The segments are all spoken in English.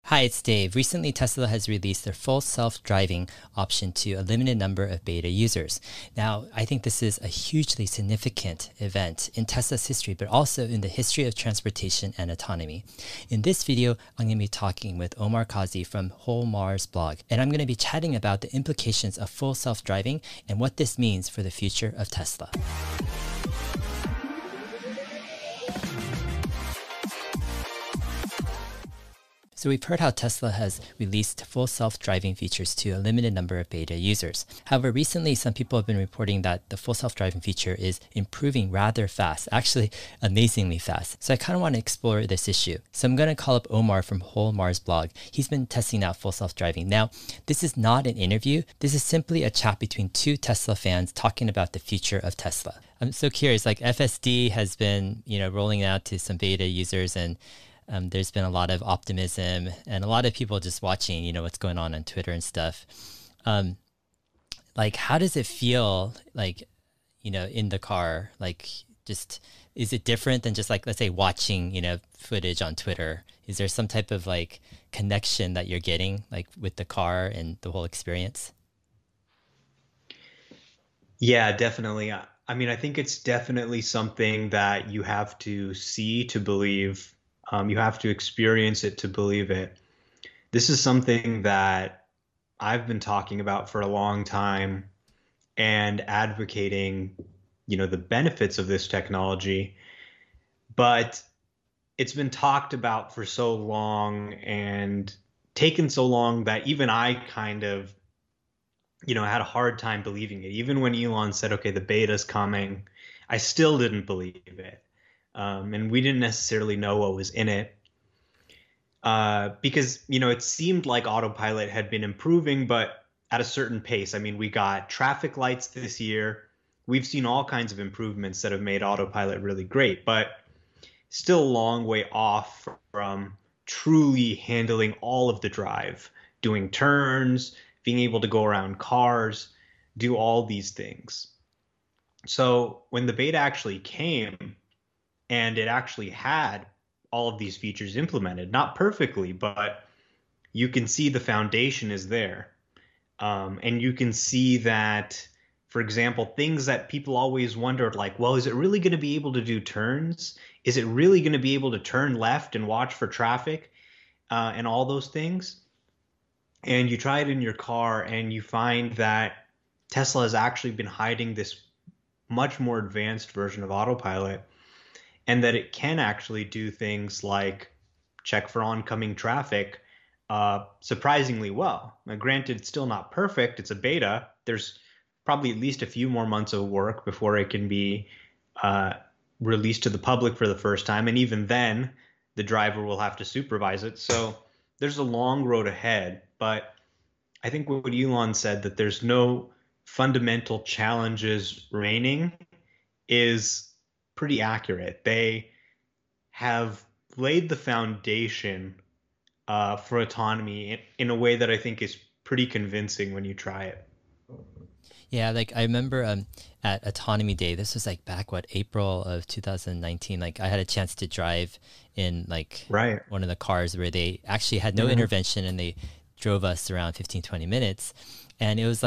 Hi, it's Dave. Recently, Tesla has released their full self-driving option to a limited number of beta users. Now, I think this is a hugely significant event in Tesla's history, but also in the history of transportation and autonomy. In this video, I'm going to be talking with Omar Kazi from Whole Mars blog, and I'm going to be chatting about the implications of full self-driving and what this means for the future of Tesla. So we've heard how Tesla has released full self-driving features to a limited number of beta users. However, recently some people have been reporting that the full self-driving feature is improving rather fast, actually amazingly fast. So I kind of want to explore this issue. So I'm going to call up Omar from Whole Mars blog. He's been testing out full self-driving. Now, this is not an interview. This is simply a chat between two Tesla fans talking about the future of Tesla. I'm so curious, like FSD has been, rolling out to some beta users, and there's been a lot of optimism and a lot of people just watching, what's going on Twitter and stuff. How does it feel in the car? Is it different than just let's say watching, footage on Twitter? Is there some type of connection that you're getting with the car and the whole experience? Yeah, definitely. I think it's definitely something that you have to see to believe. You have to experience it to believe it. This is something that I've been talking about for a long time and advocating, the benefits of this technology. But it's been talked about for so long and taken so long that even I kind of, had a hard time believing it. Even when Elon said, okay, the beta's coming, I still didn't believe it. And we didn't necessarily know what was in it because, it seemed like autopilot had been improving, but at a certain pace. We got traffic lights this year. We've seen all kinds of improvements that have made autopilot really great, but still a long way off from truly handling all of the drive, doing turns, being able to go around cars, do all these things. So when the beta actually came, and it actually had all of these features implemented, not perfectly, but you can see the foundation is there. And you can see that, for example, things that people always wondered, well, is it really going to be able to do turns? Is it really going to be able to turn left and watch for traffic and all those things? And you try it in your car and you find that Tesla has actually been hiding this much more advanced version of autopilot, and that it can actually do things like check for oncoming traffic surprisingly well. Now, granted, it's still not perfect. It's a beta. There's probably at least a few more months of work before it can be released to the public for the first time. And even then, the driver will have to supervise it. So there's a long road ahead. But I think what Elon said, that there's no fundamental challenges remaining, is pretty accurate. They have laid the foundation for autonomy in a way that I think is pretty convincing when you try it. Yeah, I remember at Autonomy Day, this was back, April of 2019, I had a chance to drive in right. one of the cars where they actually had no intervention, and they drove us around 15, 20 minutes. And it was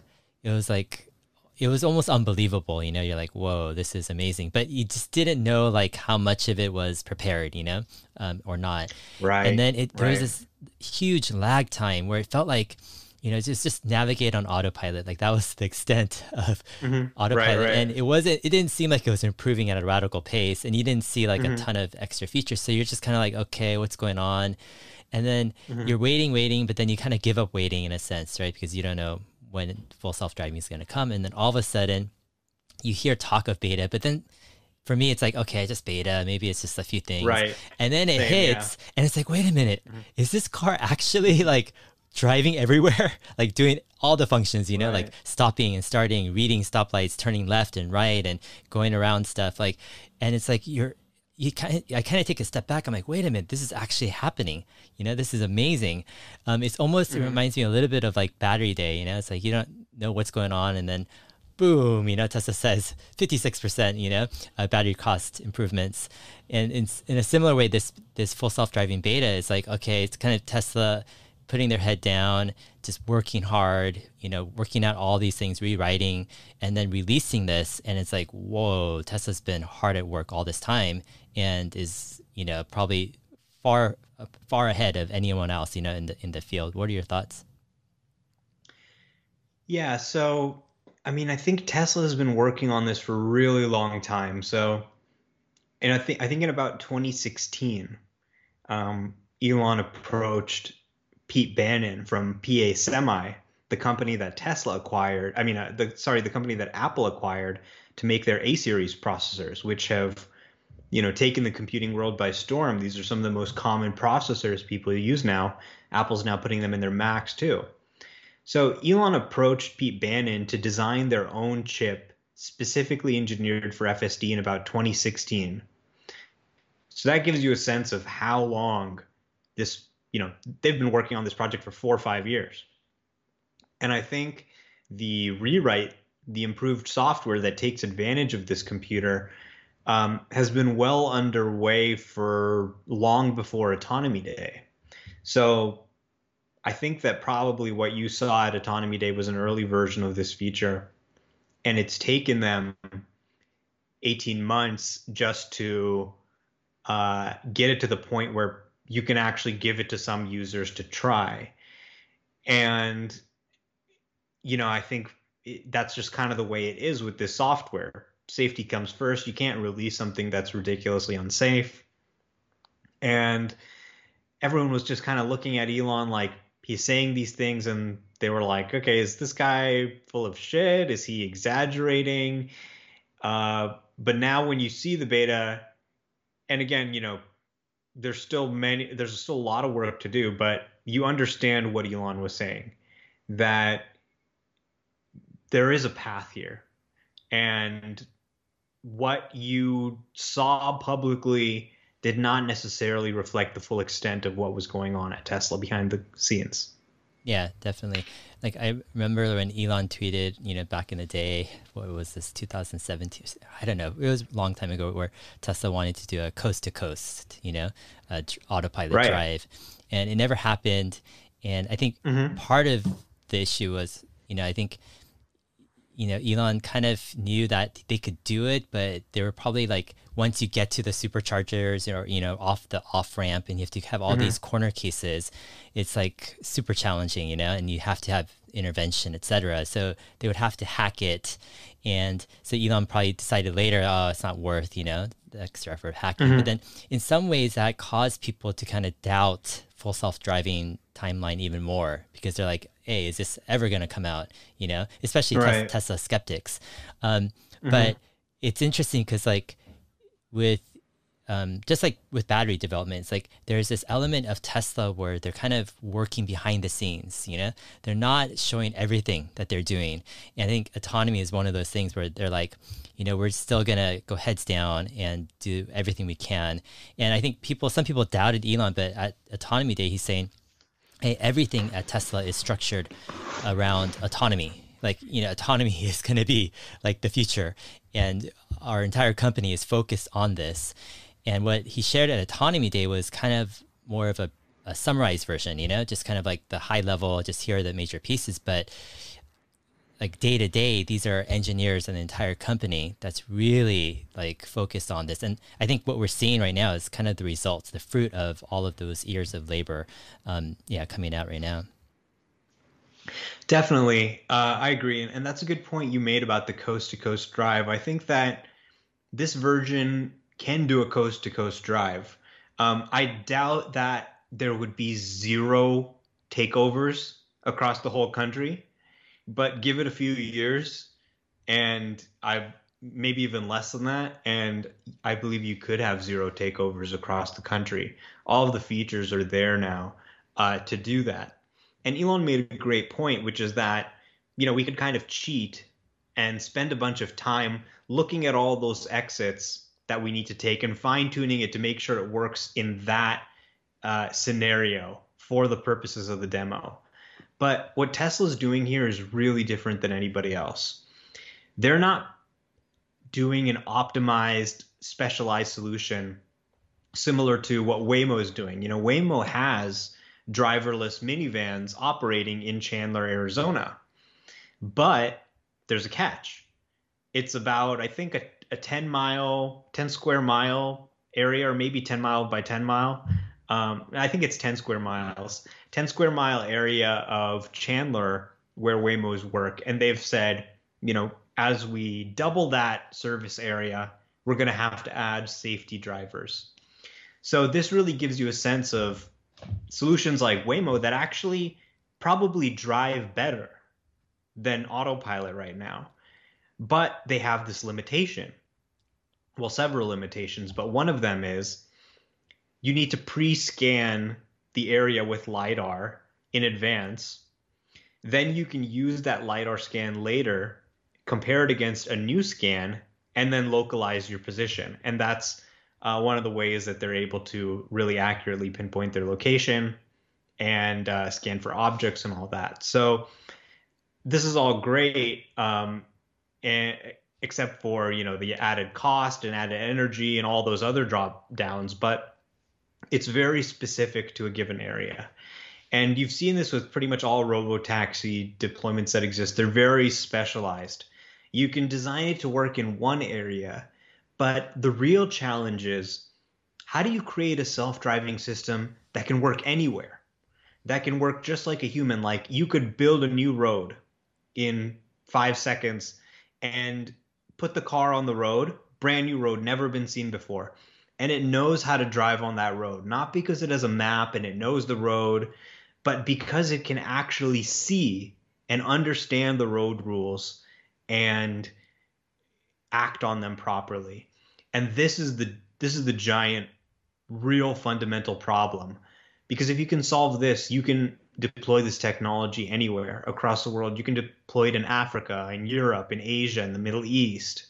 it was almost unbelievable, you're like, whoa, this is amazing. But you just didn't know how much of it was prepared, or not. Right. And then there was this huge lag time where it felt just navigate on autopilot. That was the extent of autopilot. Right. And it didn't seem like it was improving at a radical pace, and you didn't see a ton of extra features. So you're just kind of okay, what's going on? And then you're waiting, but then you kind of give up waiting in a sense, right? Because you don't know when full self-driving is going to come. And then all of a sudden you hear talk of beta, but then for me, it's okay, just beta, maybe it's just a few things. Right. And then it hits and it's wait a minute, is this car actually driving everywhere? Doing all the functions, Right. stopping and starting, reading stoplights, turning left and right, and going around stuff. And it's I kind of take a step back. I'm wait a minute, this is actually happening. This is amazing. It's almost, it reminds me a little bit of Battery Day. It's you don't know what's going on, and then boom, Tesla says 56%, battery cost improvements. And in a similar way, this full self-driving beta is like, okay, it's kind of Tesla putting their head down, just working hard, working out all these things, rewriting, and then releasing this. And it's like, whoa, Tesla's been hard at work all this time and is, probably far ahead of anyone else, in the field. What are your thoughts? Yeah, so I mean, I think Tesla has been working on this for a really long time. So, and I think in about 2016, Elon approached Pete Bannon from PA Semi, the company that Tesla acquired. I mean, the company that Apple acquired to make their A series processors, which have, taken the computing world by storm. These are some of the most common processors people use now. Apple's now putting them in their Macs too. So Elon approached Pete Bannon to design their own chip specifically engineered for FSD in about 2016. So that gives you a sense of how long this, they've been working on this project for 4 or 5 years. And I think the rewrite, the improved software that takes advantage of this computer, has been well underway for long before Autonomy Day. So I think that probably what you saw at Autonomy Day was an early version of this feature, and it's taken them 18 months just to get it to the point where you can actually give it to some users to try. And, I think that's just kind of the way it is with this software. Safety comes first. You can't release something that's ridiculously unsafe. And everyone was just kind of looking at Elon like he's saying these things, and they were like, okay, is this guy full of shit? Is he exaggerating? But now when you see the beta, and again, there's still a lot of work to do, but you understand what Elon was saying, that there is a path here. And what you saw publicly did not necessarily reflect the full extent of what was going on at Tesla behind the scenes. Yeah, definitely. Like I remember when Elon tweeted, back in the day, what was this, 2017? I don't know. It was a long time ago where Tesla wanted to do a coast to coast, autopilot Right. drive, and it never happened. And I think part of the issue was, I think Elon kind of knew that they could do it, but they were probably like, once you get to the superchargers or, off the off ramp and you have to have all these corner cases, it's like super challenging, and you have to have intervention, etc. So they would have to hack it. And so Elon probably decided later, oh, it's not worth, the extra effort of hacking. But then in some ways that caused people to kind of doubt full self-driving timeline even more, because they're like, hey, is this ever going to come out? Especially Right. Tesla skeptics. But it's interesting because like with just like with battery development, it's like there's this element of Tesla where they're kind of working behind the scenes, they're not showing everything that they're doing. And I think autonomy is one of those things where they're like, we're still going to go heads down and do everything we can. And I think some people doubted Elon, but at Autonomy Day, he's saying, hey, everything at Tesla is structured around autonomy. Like, autonomy is going to be like the future. And our entire company is focused on this. And what he shared at Autonomy Day was kind of more of a summarized version, just kind of like the high level, just here are the major pieces. But like day to day, these are engineers and the entire company that's really like focused on this. And I think what we're seeing right now is kind of the results, the fruit of all of those years of labor, coming out right now. Definitely. I agree. And that's a good point you made about the coast to coast drive. I think that this version can do a coast to coast drive. I doubt that there would be zero takeovers across the whole country, but give it a few years and I maybe even less than that. And I believe you could have zero takeovers across the country. All of the features are there now to do that. And Elon made a great point, which is that, we could kind of cheat and spend a bunch of time looking at all those exits that we need to take and fine tuning it to make sure it works in that scenario for the purposes of the demo. But what Tesla's doing here is really different than anybody else. they're not doing an optimized, specialized solution similar to what Waymo is doing. Waymo has driverless minivans operating in Chandler, Arizona, but there's a catch. It's about, I think, a 10 square mile area, or maybe 10 mile by 10 mile. I think it's 10 square miles, 10 square mile area of Chandler where Waymo's work. And they've said, as we double that service area, we're going to have to add safety drivers. So this really gives you a sense of solutions like Waymo that actually probably drive better than autopilot right now. But they have this limitation. Well, several limitations, but one of them is you need to pre-scan the area with LiDAR in advance. Then you can use that LiDAR scan later, compare it against a new scan, and then localize your position. And that's one of the ways that they're able to really accurately pinpoint their location and scan for objects and all that. So this is all great, except for the added cost and added energy and all those other drop downs. But it's very specific to a given area. And you've seen this with pretty much all robotaxi deployments that exist. They're very specialized. You can design it to work in one area, but the real challenge is, how do you create a self-driving system that can work anywhere, that can work just like a human? Like, you could build a new road in 5 seconds and put the car on the road, brand new road, never been seen before. And it knows how to drive on that road, not because it has a map and it knows the road, but because it can actually see and understand the road rules and act on them properly. And this is the giant, real fundamental problem. Because if you can solve this, you can deploy this technology anywhere across the world. You can deploy it in Africa, in Europe, in Asia, in the Middle East.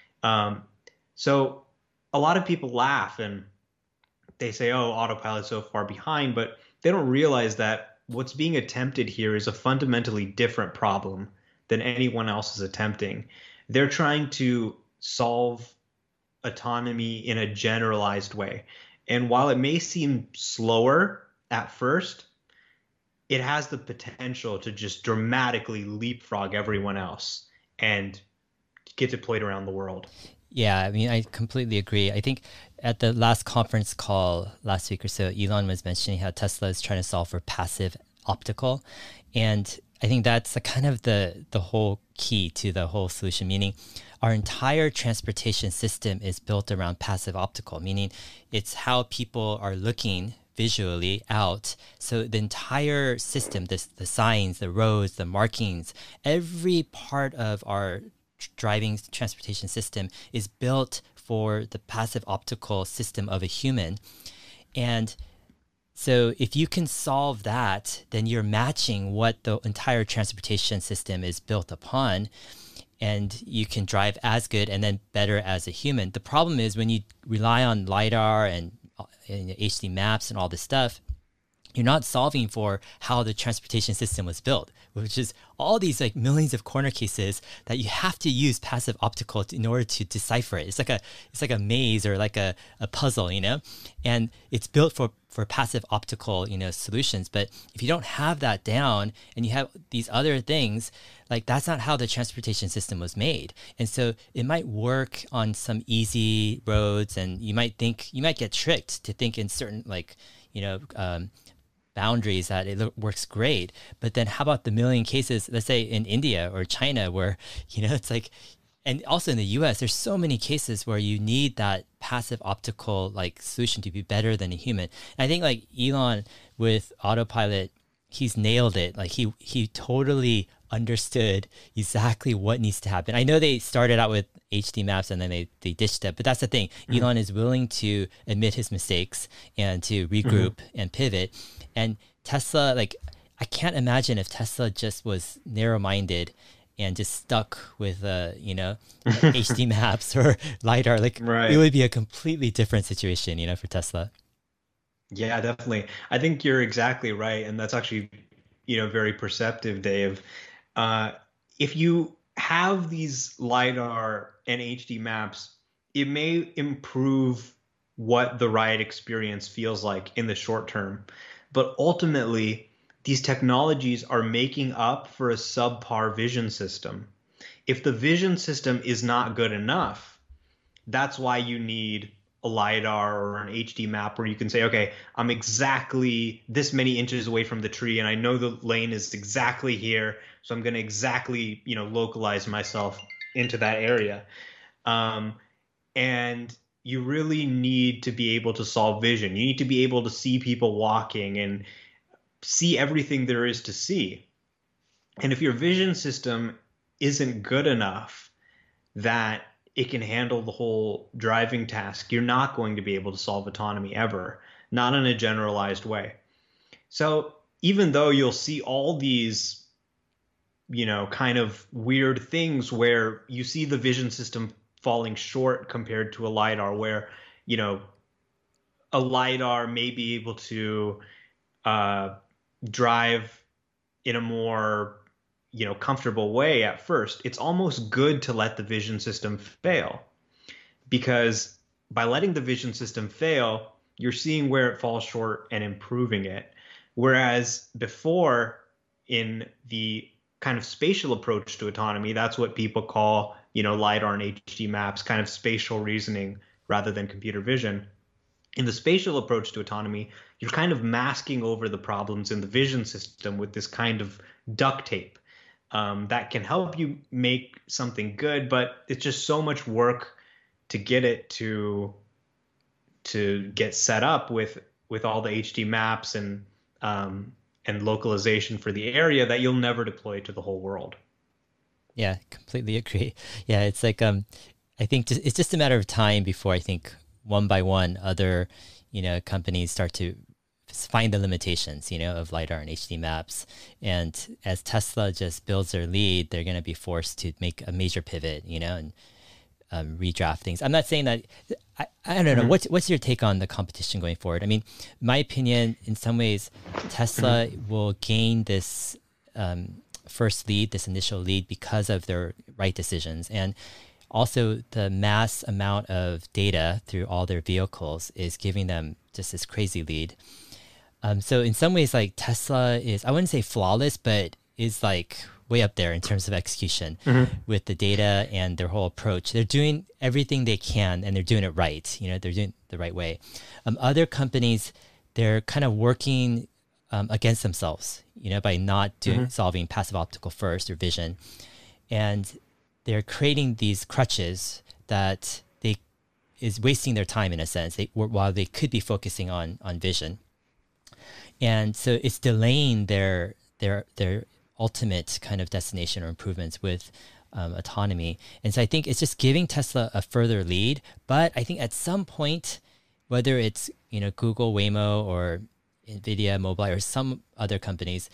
So a lot of people laugh and they say, oh, autopilot's so far behind, but they don't realize that what's being attempted here is a fundamentally different problem than anyone else is attempting. They're trying to solve autonomy in a generalized way. And while it may seem slower at first, it has the potential to just dramatically leapfrog everyone else and get deployed around the world. Yeah, I mean, I completely agree. I think at the last conference call last week or so, Elon was mentioning how Tesla is trying to solve for passive optical. And I think that's kind of the whole key to the whole solution, meaning our entire transportation system is built around passive optical, meaning it's how people are looking visually out. So the entire system, the signs, the roads, the markings, every part of our driving transportation system is built for the passive optical system of a human. And so if you can solve that, then you're matching what the entire transportation system is built upon, and you can drive as good and then better as a human. The problem is when you rely on LiDAR and HD maps and all this stuff, you're not solving for how the transportation system was built, which is all these like millions of corner cases that you have to use passive optical in order to decipher it. It's like a maze or like a puzzle, and it's built for passive optical, solutions. But if you don't have that down and you have these other things, like that's not how the transportation system was made. And so it might work on some easy roads, and you might get tricked to think in certain boundaries that it works great. But then how about the million cases, let's say in India or China, where, it's like, and also in the US, there's so many cases where you need that passive optical like solution to be better than a human. And I think like Elon with autopilot, he's nailed it. Like he totally understood exactly what needs to happen. I know they started out with HD maps and then they ditched it, but that's the thing. Mm-hmm. Elon is willing to admit his mistakes and to regroup and pivot. And Tesla, like, I can't imagine if Tesla just was narrow-minded and just stuck with, HD maps or LiDAR. Like, right. It would be a completely different situation, for Tesla. Yeah, definitely. I think you're exactly right. And that's actually, very perceptive, Dave. If you have these LiDAR and HD maps, it may improve what the ride experience feels like in the short term. But ultimately, these technologies are making up for a subpar vision system. If the vision system is not good enough, that's why you need a LiDAR or an HD map where you can say, okay, I'm exactly this many inches away from the tree and I know the lane is exactly here. So I'm going to exactly, localize myself into that area. Um, and you really need to be able to solve vision. You need to be able to see people walking and see everything there is to see. And if your vision system isn't good enough that it can handle the whole driving task, you're not going to be able to solve autonomy ever, not in a generalized way. So even though you'll see all these, kind of weird things where you see the vision system falling short compared to a LiDAR, where, you know, a LiDAR may be able to uh, drive in a more comfortable way at first, it's almost good to let the vision system fail, because by letting the vision system fail, you're seeing where it falls short and improving it. Whereas before, in the kind of spatial approach to autonomy, that's what people call, LiDAR and HD maps, kind of spatial reasoning rather than computer vision. In the spatial approach to autonomy, you're kind of masking over the problems in the vision system with this kind of duct tape that can help you make something good, but it's just so much work to get it to get set up with all the HD maps and localization for the area that you'll never deploy to the whole world. Yeah, completely agree. Yeah, it's like I think it's just a matter of time before I think one by one other companies start to find the limitations of LiDAR and HD maps, and as Tesla just builds their lead, they're going to be forced to make a major pivot, and redraft things. I'm not saying that I don't know. What's your take on the competition going forward? I mean, my opinion, in some ways, Tesla will gain this first lead, this initial lead, because of their right decisions, and also the mass amount of data through all their vehicles is giving them just this crazy lead. So in some ways, like Tesla is, I wouldn't say flawless, but is like way up there in terms of execution with the data and their whole approach. They're doing everything they can and they're doing it right. They're doing it the right way. Other companies, they're kind of working against themselves, by not doing solving passive optical first or vision. And they're creating these crutches that they is wasting their time in a sense, while they could be focusing on vision. And so it's delaying their ultimate kind of destination or improvements with autonomy. And so I think it's just giving Tesla a further lead. But I think at some point, whether it's Google Waymo or NVIDIA Mobileye or some other companies,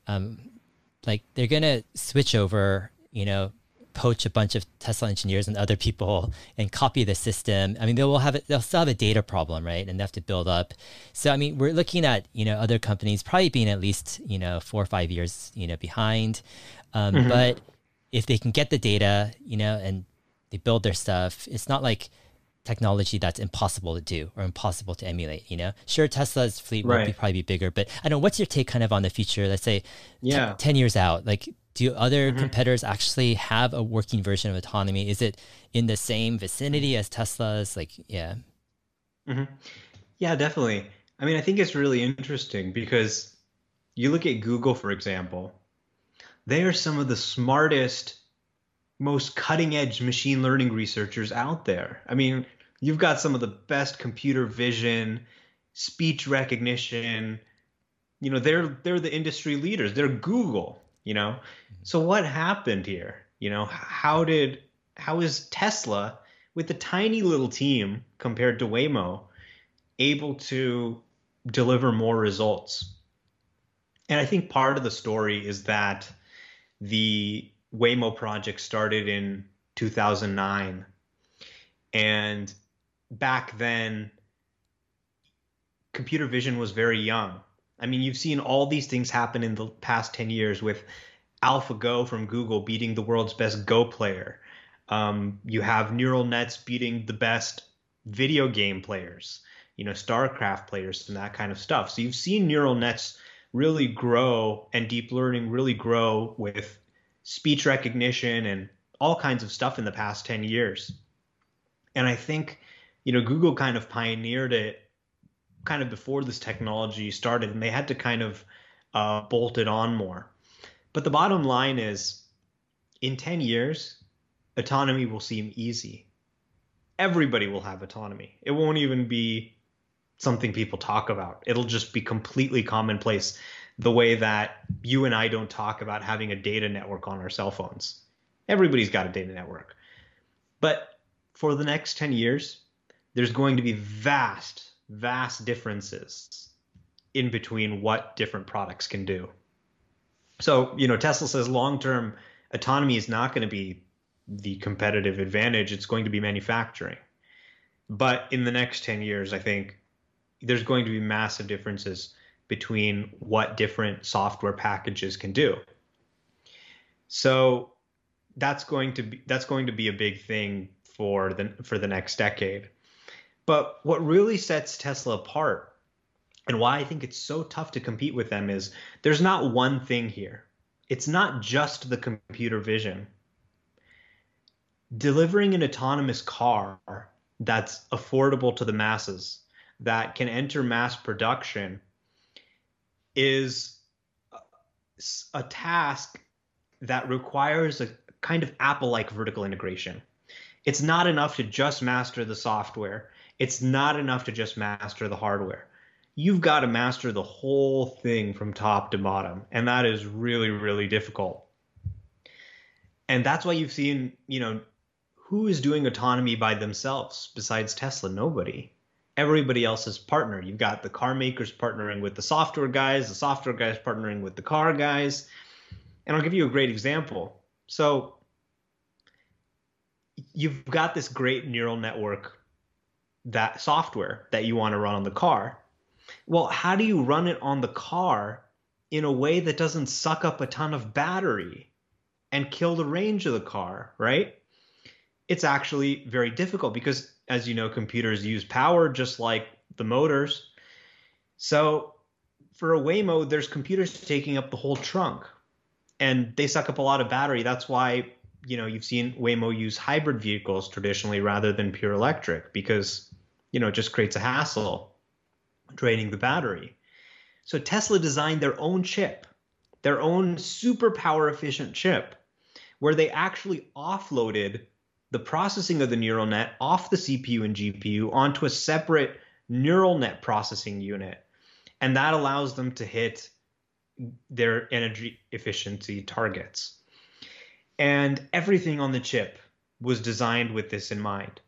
like they're gonna switch over, poach a bunch of Tesla engineers and other people and copy the system. I mean, they'll still have a data problem, right? And they have to build up. So, I mean, we're looking at, other companies probably being at least, 4 or 5 years, behind. But if they can get the data, and they build their stuff, it's not like technology that's impossible to do or impossible to emulate, Sure, Tesla's fleet will probably be bigger, but I don't know, what's your take kind of on the future? Let's say 10 years out, like, do other competitors actually have a working version of autonomy? Is it in the same vicinity as Tesla's? Like, yeah. Yeah, definitely. I mean, I think it's really interesting because you look at Google, for example, they are some of the smartest, most cutting edge machine learning researchers out there. I mean, you've got some of the best computer vision, speech recognition. They're the industry leaders. They're Google. So what happened here? How is Tesla, with a tiny little team compared to Waymo, able to deliver more results? And I think part of the story is that the Waymo project started in 2009, and back then computer vision was very young. I mean, you've seen all these things happen in the past 10 years with AlphaGo from Google beating the world's best Go player. You have neural nets beating the best video game players, StarCraft players and that kind of stuff. So you've seen neural nets really grow and deep learning really grow with speech recognition and all kinds of stuff in the past 10 years. And I think, Google kind of pioneered it kind of before this technology started, and they had to kind of bolt it on more. But the bottom line is, in 10 years, autonomy will seem easy. Everybody will have autonomy. It won't even be something people talk about. It'll just be completely commonplace, the way that you and I don't talk about having a data network on our cell phones. Everybody's got a data network. But for the next 10 years, there's going to be vast differences in between what different products can do. So, Tesla says long-term autonomy is not going to be the competitive advantage. It's going to be manufacturing. But in the next 10 years, I think there's going to be massive differences between what different software packages can do. So that's going to be a big thing for the next decade. But what really sets Tesla apart, and why I think it's so tough to compete with them, is there's not one thing here. It's not just the computer vision. Delivering an autonomous car that's affordable to the masses, that can enter mass production, is a task that requires a kind of Apple-like vertical integration. It's not enough to just master the software. It's not enough to just master the hardware. You've got to master the whole thing from top to bottom, and that is really, really difficult. And that's why you've seen, who is doing autonomy by themselves besides Tesla? Nobody. Everybody else is partnered. You've got the car makers partnering with the software guys partnering with the car guys. And I'll give you a great example. So you've got this great neural network, that software that you want to run on the car. Well, how do you run it on the car in a way that doesn't suck up a ton of battery and kill the range of the car, right? It's actually very difficult because, as you know, computers use power just like the motors. So for a Waymo, there's computers taking up the whole trunk, and they suck up a lot of battery. That's why, you've seen Waymo use hybrid vehicles traditionally rather than pure electric, because, it just creates a hassle draining the battery. So Tesla designed their own chip, their own super power efficient chip, where they actually offloaded the processing of the neural net off the CPU and GPU onto a separate neural net processing unit. And that allows them to hit their energy efficiency targets. And everything on the chip was designed with this in mind.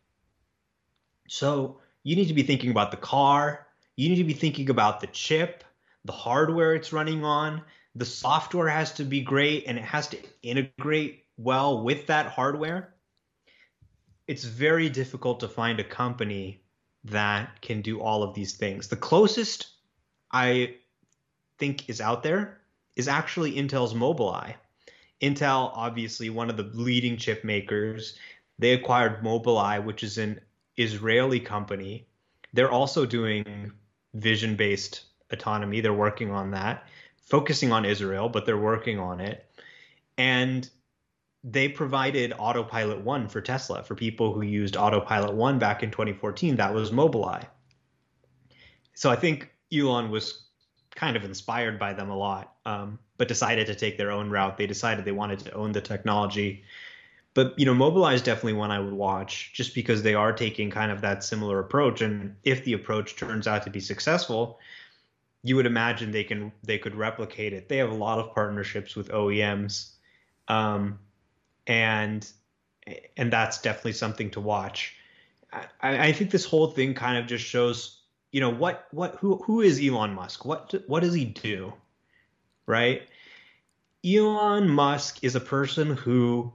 So you need to be thinking about the car. You need to be thinking about the chip, the hardware it's running on. The software has to be great, and it has to integrate well with that hardware. It's very difficult to find a company that can do all of these things. The closest I think is out there is actually Intel's Mobileye. Intel, obviously one of the leading chip makers, they acquired Mobileye, which is an Israeli company. They're also doing vision-based autonomy. They're working on that, focusing on Israel, but they're working on it. And they provided Autopilot 1 for Tesla. For people who used Autopilot 1 back in 2014, that was Mobileye. So I think Elon was kind of inspired by them a lot, but decided to take their own route. They decided they wanted to own the technology. But, Mobileye is definitely one I would watch, just because they are taking kind of that similar approach. And if the approach turns out to be successful, you would imagine they could replicate it. They have a lot of partnerships with OEMs. And that's definitely something to watch. I think this whole thing kind of just shows, who is Elon Musk? What does he do, right? Elon Musk is a person who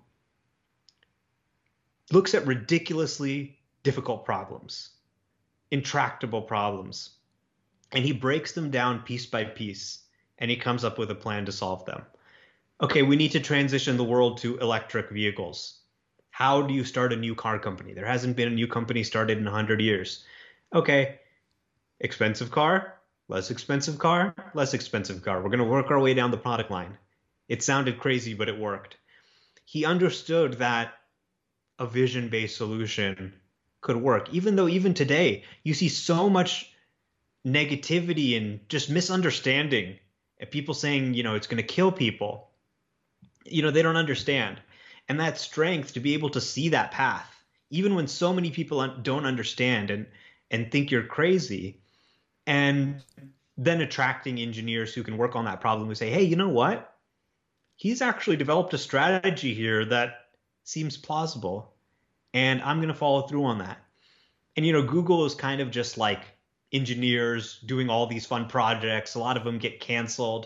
looks at ridiculously difficult problems, intractable problems, and he breaks them down piece by piece, and he comes up with a plan to solve them. okay, we need to transition the world to electric vehicles. How do you start a new car company? There hasn't been a new company started in 100 years. Okay, expensive car, less expensive car, less expensive car. We're going to work our way down the product line. It sounded crazy, but it worked. He understood that a vision-based solution could work, even though even today you see so much negativity and just misunderstanding and people saying, it's going to kill people. They don't understand. And that strength to be able to see that path, even when so many people don't understand and think you're crazy, and then attracting engineers who can work on that problem who say, hey, you know what? He's actually developed a strategy here that seems plausible, and I'm going to follow through on that. And, Google is kind of just like engineers doing all these fun projects. A lot of them get canceled.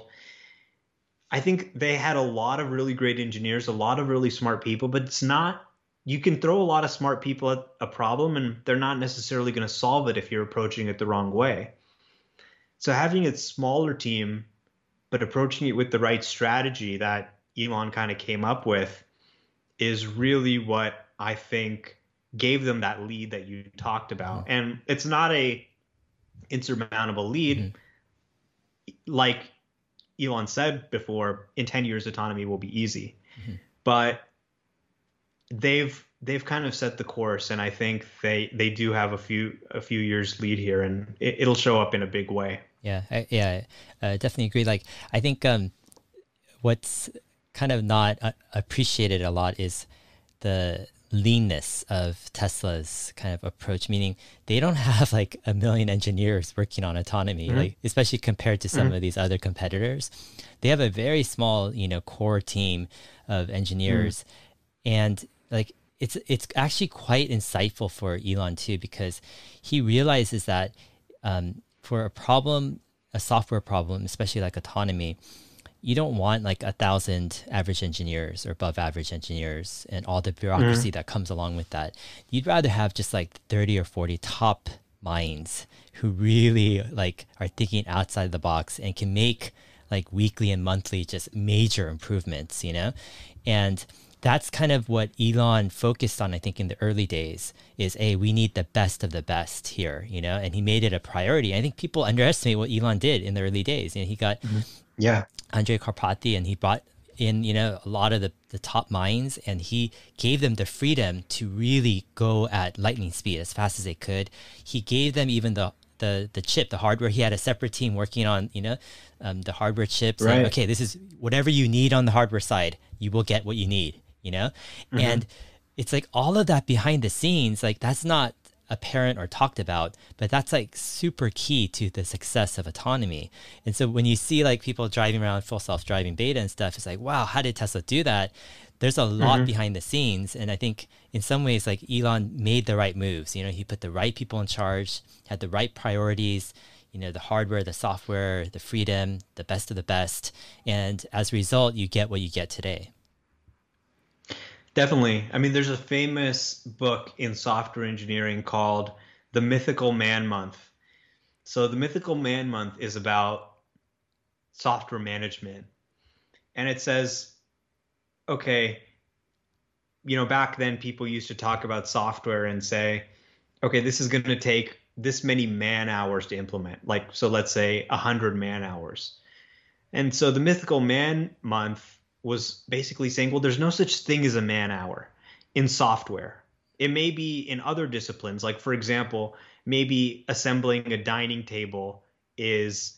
I think they had a lot of really great engineers, a lot of really smart people, but it's not, you can throw a lot of smart people at a problem and they're not necessarily going to solve it if you're approaching it the wrong way. So having a smaller team, but approaching it with the right strategy that Elon kind of came up with is really what I think gave them that lead that you talked about. And it's not a insurmountable lead. Like Elon said before, in 10 years autonomy will be easy. But they've kind of set the course, and I think they do have a few years lead here, and it'll show up in a big way. Definitely agree. Like, I think what's kind of not appreciated a lot is the leanness of Tesla's kind of approach, meaning they don't have like a million engineers working on autonomy, like especially compared to some of these other competitors. They have a very small, core team of engineers, and like it's actually quite insightful for Elon too, because he realizes that for a software problem, especially like autonomy, you don't want like 1,000 average engineers or above average engineers and all the bureaucracy that comes along with that. You'd rather have just like 30 or 40 top minds who really like are thinking outside the box and can make like weekly and monthly just major improvements, And that's kind of what Elon focused on, I think, in the early days is, we need the best of the best here, and he made it a priority. I think people underestimate what Elon did in the early days. He got Andrej Karpathy, and he brought in, a lot of the top minds, and he gave them the freedom to really go at lightning speed as fast as they could. He gave them even the chip, the hardware. He had a separate team working on, the hardware chips. Right. And, okay, this is whatever you need on the hardware side, you will get what you need, And it's like all of that behind the scenes, like that's not apparent or talked about, but that's like super key to the success of autonomy. And so when you see like people driving around full self-driving beta and stuff, it's like, wow, how did Tesla do that? There's a lot behind the scenes. And I think in some ways, like Elon made the right moves. He put the right people in charge, had the right priorities, the hardware, the software, the freedom, the best of the best. And as a result, you get what you get today. Definitely. I mean, there's a famous book in software engineering called The Mythical Man Month. So the Mythical Man Month is about software management. And it says, okay, back then people used to talk about software and say, okay, this is going to take this many man hours to implement. Like, so let's say 100 man hours. And so the Mythical Man Month was basically saying, well, there's no such thing as a man hour in software. It may be in other disciplines. Like, for example, maybe assembling a dining table is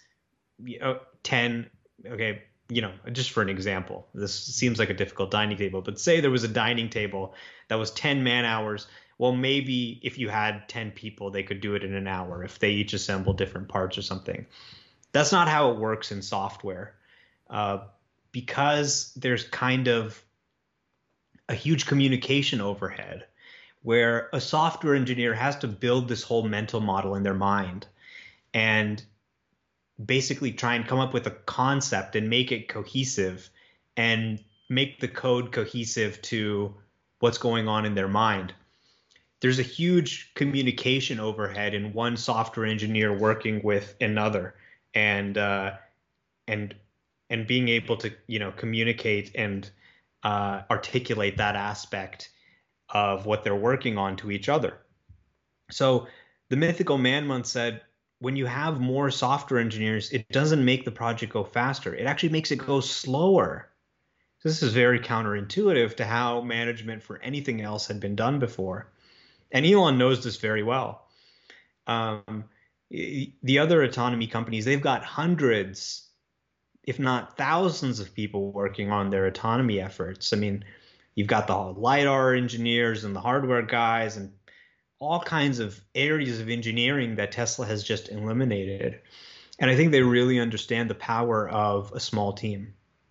10, okay, just for an example, this seems like a difficult dining table, but say there was a dining table that was 10 man hours. Well, maybe if you had 10 people, they could do it in an hour if they each assemble different parts or something. That's not how it works in software. Because there's kind of a huge communication overhead where a software engineer has to build this whole mental model in their mind and basically try and come up with a concept and make it cohesive and make the code cohesive to what's going on in their mind. There's a huge communication overhead in one software engineer working with another, and and being able to, communicate and articulate that aspect of what they're working on to each other. So the Mythical Man Month said, when you have more software engineers, it doesn't make the project go faster. It actually makes it go slower. So this is very counterintuitive to how management for anything else had been done before. And Elon knows this very well. The other autonomy companies, they've got hundreds, if not thousands of people working on their autonomy efforts. I mean, you've got the LiDAR engineers and the hardware guys and all kinds of areas of engineering that Tesla has just eliminated. And I think they really understand the power of a small team.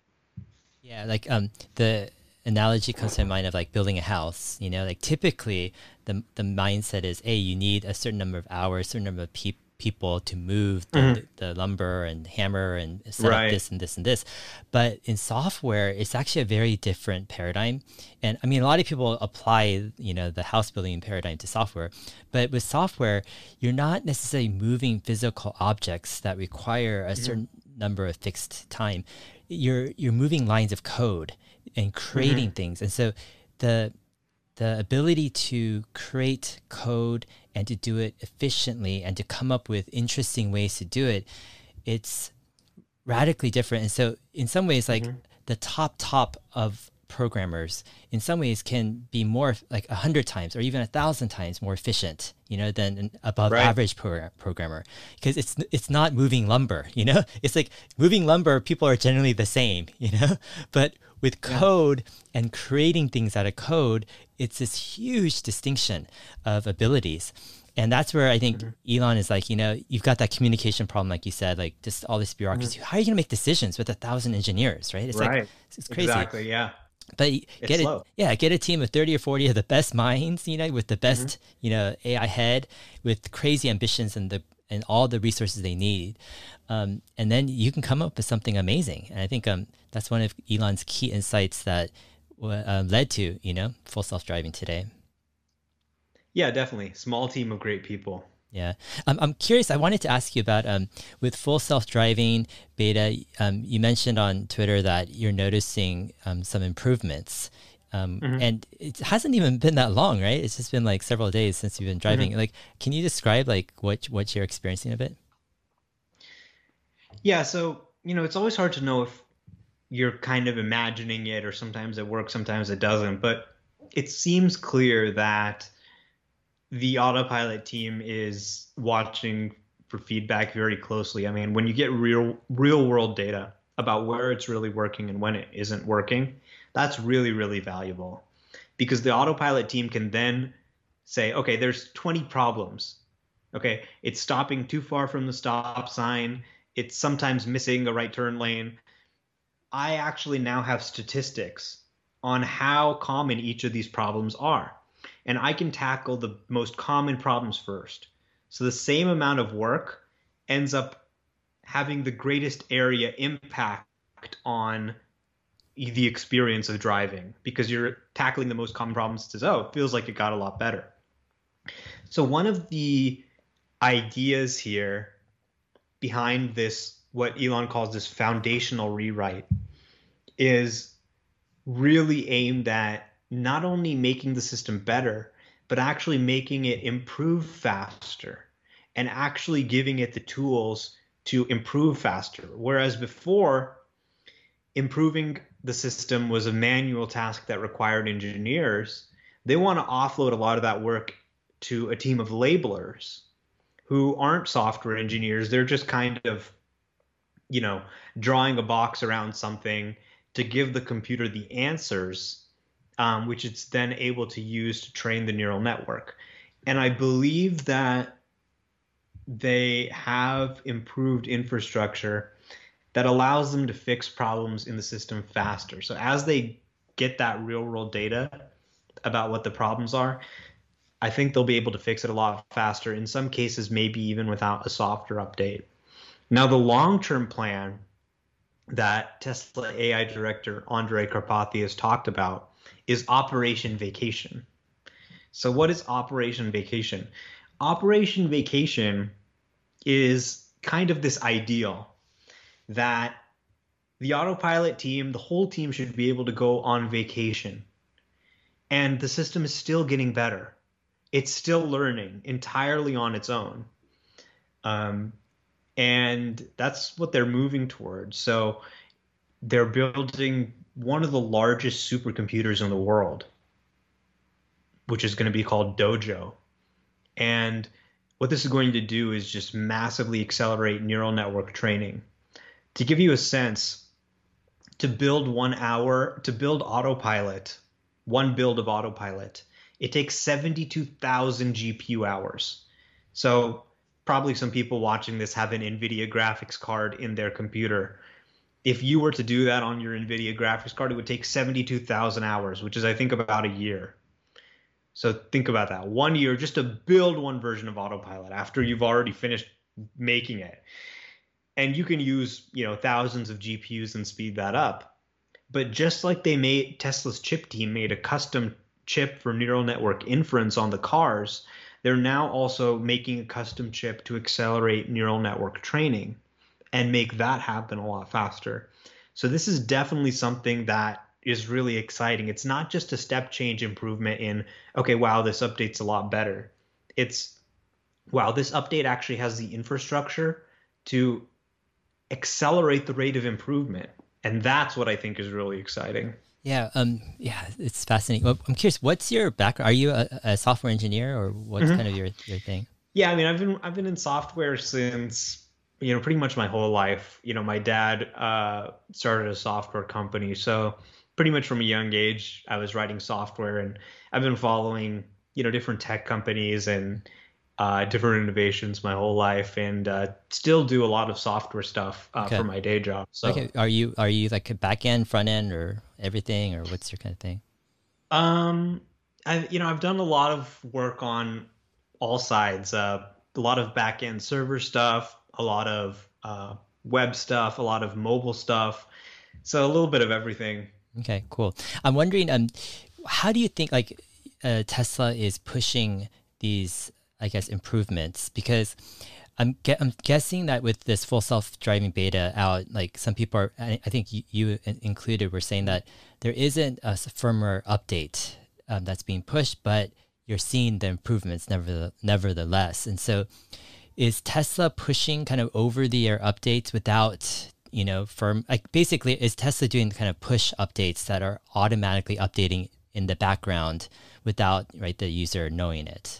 Yeah, like the analogy comes to my mind of like building a house, like typically the mindset is, hey, you need a certain number of hours, certain number of people to move the lumber and hammer and set up this and this and this. But in software, it's actually a very different paradigm. And I mean, a lot of people apply, the house building paradigm to software, but with software, you're not necessarily moving physical objects that require a certain number of fixed time. You're moving lines of code and creating things. And so the ability to create code and to do it efficiently and to come up with interesting ways to do it, it's radically different. And so in some ways, like the top of programmers in some ways can be more like 100 times or even 1,000 times more efficient, than an above average programmer, because it's not moving lumber, it's like moving lumber. People are generally the same, but with code and creating things out of code, it's this huge distinction of abilities. And that's where I think Elon is like, you've got that communication problem, like you said, like just all this bureaucracy. How are you going to make decisions with 1,000 engineers, right? It's like, it's crazy. Exactly, yeah. But get a team of 30 or 40 of the best minds, with the best, AI head, with crazy ambitions and all the resources they need. And then you can come up with something amazing. And I think that's one of Elon's key insights that led to, full self-driving today. Yeah, definitely. Small team of great people. Yeah. I'm curious. I wanted to ask you about with full self-driving beta, you mentioned on Twitter that you're noticing some improvements. And it hasn't even been that long, right? It's just been like several days since you've been driving. Like, can you describe like what you're experiencing a bit? Yeah. So, it's always hard to know if you're kind of imagining it, or sometimes it works, sometimes it doesn't. But it seems clear that the autopilot team is watching for feedback very closely. I mean, when you get real world data about where it's really working and when it isn't working, that's really, really valuable, because the autopilot team can then say, okay, there's 20 problems. Okay, it's stopping too far from the stop sign. It's sometimes missing a right turn lane. I actually now have statistics on how common each of these problems are. And I can tackle the most common problems first. So the same amount of work ends up having the greatest area impact on the experience of driving, because you're tackling the most common problems. It says, oh, it feels like it got a lot better. So one of the ideas here behind this, what Elon calls this foundational rewrite, is really aimed at not only making the system better, but actually making it improve faster and actually giving it the tools to improve faster. Whereas before, improving the system was a manual task that required engineers, they want to offload a lot of that work to a team of labelers who aren't software engineers. They're just kind of, drawing a box around something to give the computer the answers, which it's then able to use to train the neural network. And I believe that they have improved infrastructure that allows them to fix problems in the system faster. So as they get that real world data about what the problems are, I think they'll be able to fix it a lot faster, in some cases maybe even without a software update. Now, the long-term plan that Tesla AI director Andrej Karpathy has talked about is Operation Vacation. So what is Operation Vacation? Operation Vacation is kind of this ideal that the autopilot team, the whole team should be able to go on vacation. And the system is still getting better. It's still learning entirely on its own. Um, and that's what they're moving towards. So they're building one of the largest supercomputers in the world, which is going to be called Dojo. And what this is going to do is just massively accelerate neural network training. To give you a sense, to build autopilot, one build of autopilot, it takes 72,000 GPU hours. So probably some people watching this have an NVIDIA graphics card in their computer. If you were to do that on your NVIDIA graphics card, it would take 72,000 hours, which is, I think, about a year. So think about that. 1 year just to build one version of autopilot after you've already finished making it. And you can use, thousands of GPUs and speed that up. But just like Tesla's chip team made a custom chip for neural network inference on the cars, they're now also making a custom chip to accelerate neural network training and make that happen a lot faster. So this is definitely something that is really exciting. It's not just a step change improvement in, okay, wow, this update's a lot better. It's, wow, this update actually has the infrastructure to accelerate the rate of improvement. And that's what I think is really exciting. Yeah, it's fascinating. Well, I'm curious, what's your background? Are you a software engineer, or what's kind of your thing? Yeah, I mean, I've been in software since pretty much my whole life. My dad started a software company, so pretty much from a young age, I was writing software, and I've been following different tech companies and different innovations my whole life, and still do a lot of software stuff for my day job. So, okay, are you like a back end, front end, or everything, or what's your kind of thing? I've done a lot of work on all sides, a lot of back end server stuff, a lot of web stuff, a lot of mobile stuff. So a little bit of everything. Okay, cool. I'm wondering, how do you think Tesla is pushing these, I guess, improvements? Because I'm guessing that with this full self-driving beta out, like some people are, I think you included, were saying that there isn't a firmware update that's being pushed, but you're seeing the improvements nevertheless. And so is Tesla pushing kind of over-the-air updates without, firm, like basically is Tesla doing kind of push updates that are automatically updating in the background without, the user knowing it?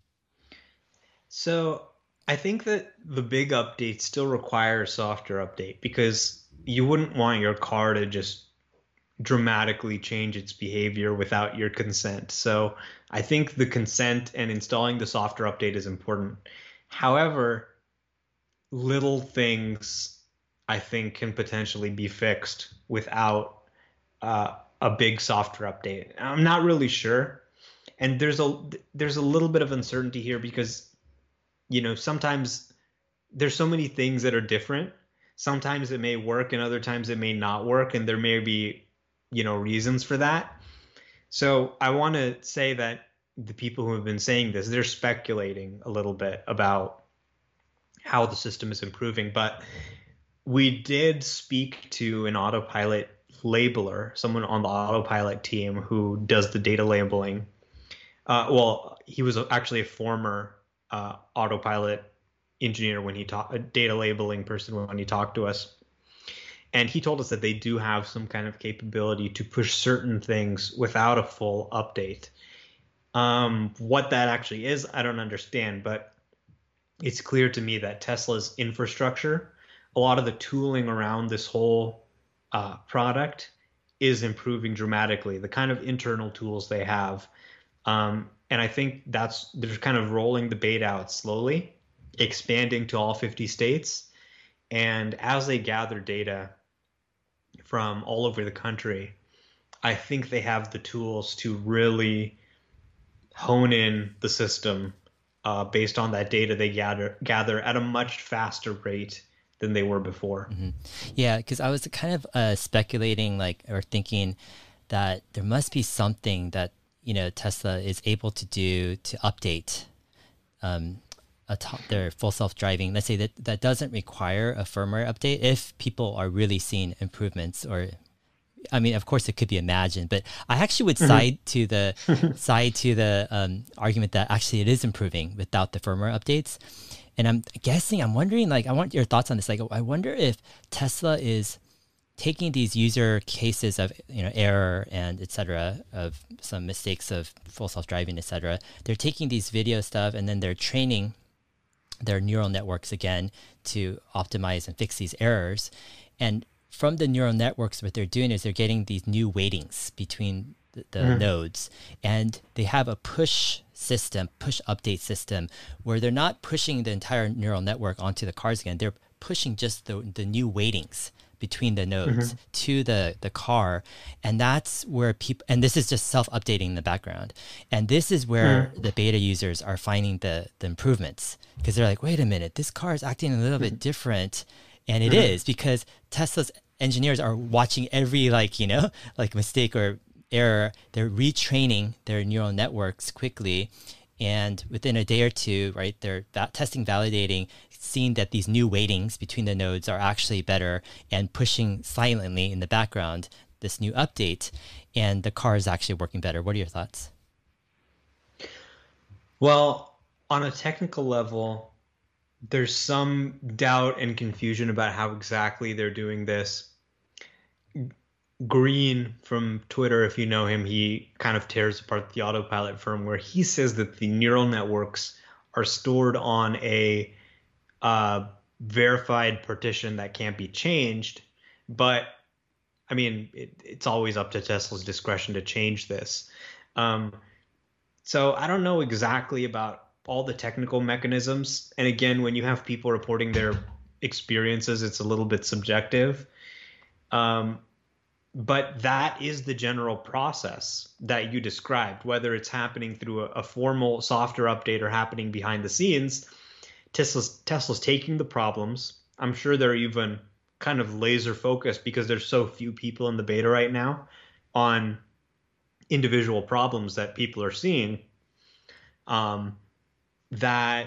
So I think that the big update still requires software update, because you wouldn't want your car to just dramatically change its behavior without your consent. So I think the consent and installing the software update is important. However, little things I think can potentially be fixed without a big software update. I'm not really sure. And there's a little bit of uncertainty here, because sometimes there's so many things that are different. Sometimes it may work and other times it may not work, and there may be, reasons for that. So I want to say that the people who have been saying this, they're speculating a little bit about how the system is improving. But we did speak to an autopilot labeler, someone on the autopilot team who does the data labeling. Well, he was actually a former autopilot engineer when he talked, a data labeling person when he talked to us. And he told us that they do have some kind of capability to push certain things without a full update. What that actually is, I don't understand, but it's clear to me that Tesla's infrastructure, a lot of the tooling around this whole product is improving dramatically, the kind of internal tools they have. And I think they're kind of rolling the beta out slowly, expanding to all 50 states. And as they gather data from all over the country, I think they have the tools to really hone in the system based on that data they gather at a much faster rate than they were before. Mm-hmm. Yeah, because I was kind of speculating, or thinking that there must be something that Tesla is able to do to update their full self-driving, let's say that doesn't require a firmware update, if people are really seeing improvements, or I mean, of course, it could be imagined, but I actually would side to the argument that actually it is improving without the firmware updates. And I'm wondering, like, I want your thoughts on this. Like, I wonder if Tesla is taking these user cases of, error and et cetera, of some mistakes of full self-driving, et cetera. They're taking these video stuff and then they're training their neural networks again to optimize and fix these errors. And from the neural networks, what they're doing is they're getting these new weightings between the nodes, and they have a push update system, where they're not pushing the entire neural network onto the cars again. They're pushing just the new weightings between the nodes to the car. And that's where people, and this is just self-updating in the background. And this is where the beta users are finding the improvements, because they're like, wait a minute, this car is acting a little bit different. And it is, because Tesla's engineers are watching every like mistake or error. They're retraining their neural networks quickly. And within a day or two, right, they're testing, validating, seeing that these new weightings between the nodes are actually better, and pushing silently in the background this new update. And the car is actually working better. What are your thoughts? Well, on a technical level, there's some doubt and confusion about how exactly they're doing this. Green from Twitter, if you know him, he kind of tears apart the autopilot firmware. He says that the neural networks are stored on a verified partition that can't be changed. But I mean, it's always up to Tesla's discretion to change this. So I don't know exactly about all the technical mechanisms. And again, when you have people reporting their experiences, it's a little bit subjective. But that is the general process that you described, whether it's happening through a formal software update or happening behind the scenes. Tesla's taking the problems. I'm sure they're even kind of laser focused, because there's so few people in the beta right now, on individual problems that people are seeing. But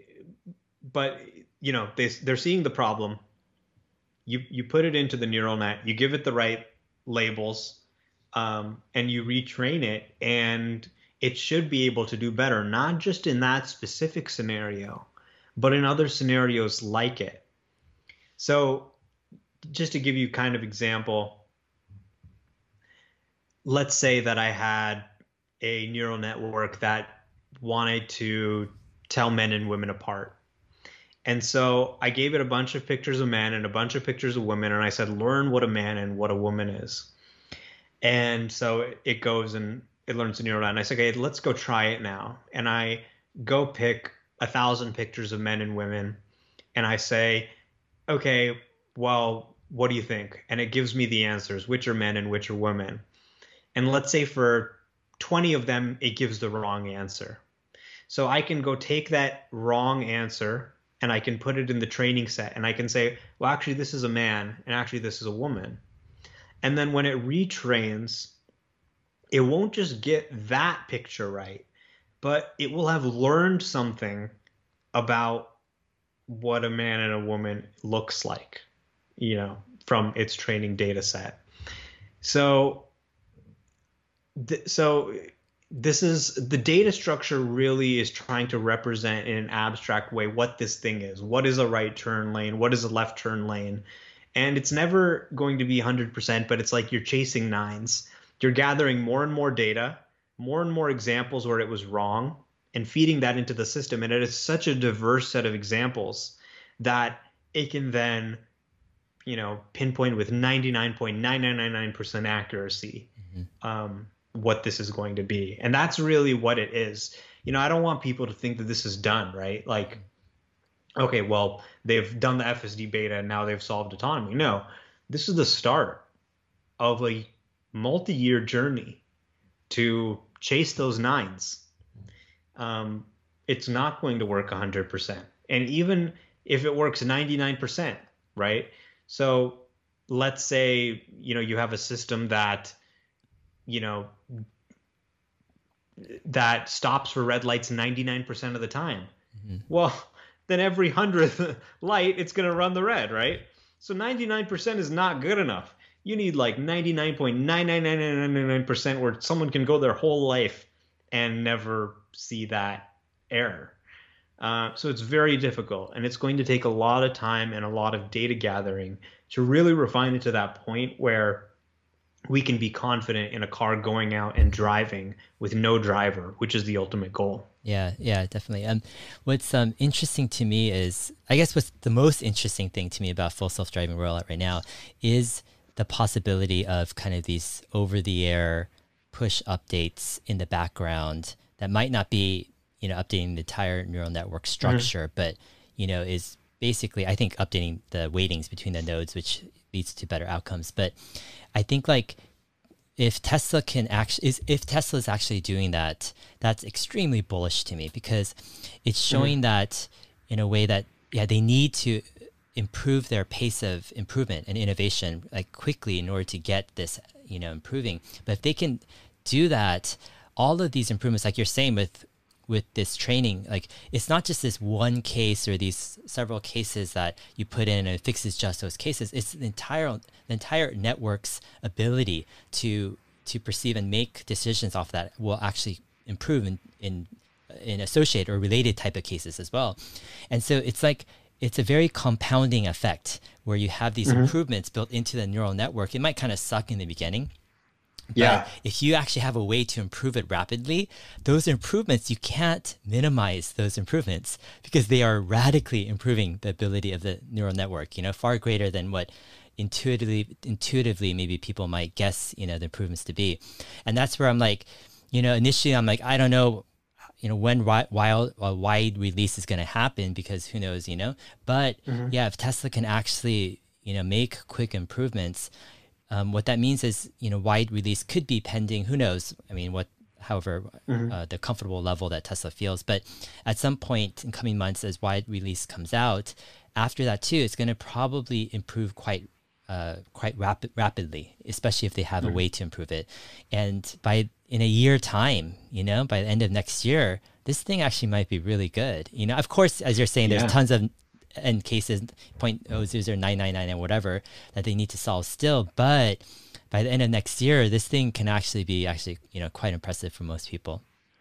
they're seeing the problem. You put it into the neural net, you give it the right labels, and you retrain it, and it should be able to do better, not just in that specific scenario, but in other scenarios like it. So just to give you kind of example, let's say that I had a neural network that wanted to tell men and women apart. And so I gave it a bunch of pictures of men and a bunch of pictures of women, and I said, learn what a man and what a woman is. And so it goes and it learns the neural net. And I said, okay, let's go try it now. And I go pick 1,000 pictures of men and women, and I say, okay, well, what do you think? And it gives me the answers, which are men and which are women. And let's say for 20 of them, it gives the wrong answer. So I can go take that wrong answer and I can put it in the training set, and I can say, well, actually, this is a man, and actually, this is a woman. And then when it retrains, it won't just get that picture right, but it will have learned something about what a man and a woman looks like, from its training data set. So this is the data structure really is trying to represent in an abstract way what this thing is. What is a right turn lane? What is a left turn lane? And it's never going to be 100%, but it's like you're chasing nines. You're gathering more and more data, more and more examples where it was wrong, and feeding that into the system. And it is such a diverse set of examples that it can then, pinpoint with 99.9999% accuracy. What this is going to be. And that's really what it is. I don't want people to think that this is done, right? Like, okay, well, they've done the FSD beta and now they've solved autonomy. No, this is the start of a multi-year journey to chase those nines. It's not going to work 100%. And even if it works 99%, right? So let's say, you have a system that that stops for red lights 99% of the time. Mhm. Well, then every 100th light, it's going to run the red, right? So 99% is not good enough. You need like 99.99999% where someone can go their whole life and never see that error. So it's very difficult, and it's going to take a lot of time and a lot of data gathering to really refine it to that point where we can be confident in a car going out and driving with no driver, which is the ultimate goal. Yeah, yeah, definitely. What's interesting to me is, I guess, what's the most interesting thing to me about full self-driving rollout right now is the possibility of kind of these over-the-air push updates in the background that might not be, updating the entire neural network Mhm. structure, but is basically, I think, updating the weightings between the nodes, which leads to better outcomes. But I think like if Tesla is actually doing that, that's extremely bullish to me because it's Mhm. showing that in a way that yeah they need to improve their pace of improvement and innovation like quickly in order to get this improving. But if they can do that, all of these improvements, like you're saying with this training, like it's not just this one case or these several cases that you put in and it fixes just those cases. It's the entire network's ability to perceive and make decisions off that will actually improve in associated or related type of cases as well. And so it's like it's a very compounding effect where you have these Mhm. improvements built into the neural network. It might kind of suck in the beginning, but Yeah. if you actually have a way to improve it rapidly, those improvements, you can't minimize those improvements because they are radically improving the ability of the neural network, far greater than what intuitively maybe people might guess, the improvements to be. And that's where I'm like, initially I'm like, I don't know, when a wide release is going to happen because who knows, but Mhm. yeah, if Tesla can actually, make quick improvements, what that means is, wide release could be pending. Who knows? I mean, however, Mhm. the comfortable level that Tesla feels. But at some point in coming months, as wide release comes out, after that too, it's going to probably improve quite rapidly, especially if they have a Mhm. way to improve it. And in a year time, by the end of next year, this thing actually might be really good. Of course, as you're saying, there's Yeah. tons of end cases 0.00999 and whatever that they need to solve still, but by the end of next year this thing can actually be quite impressive for most people.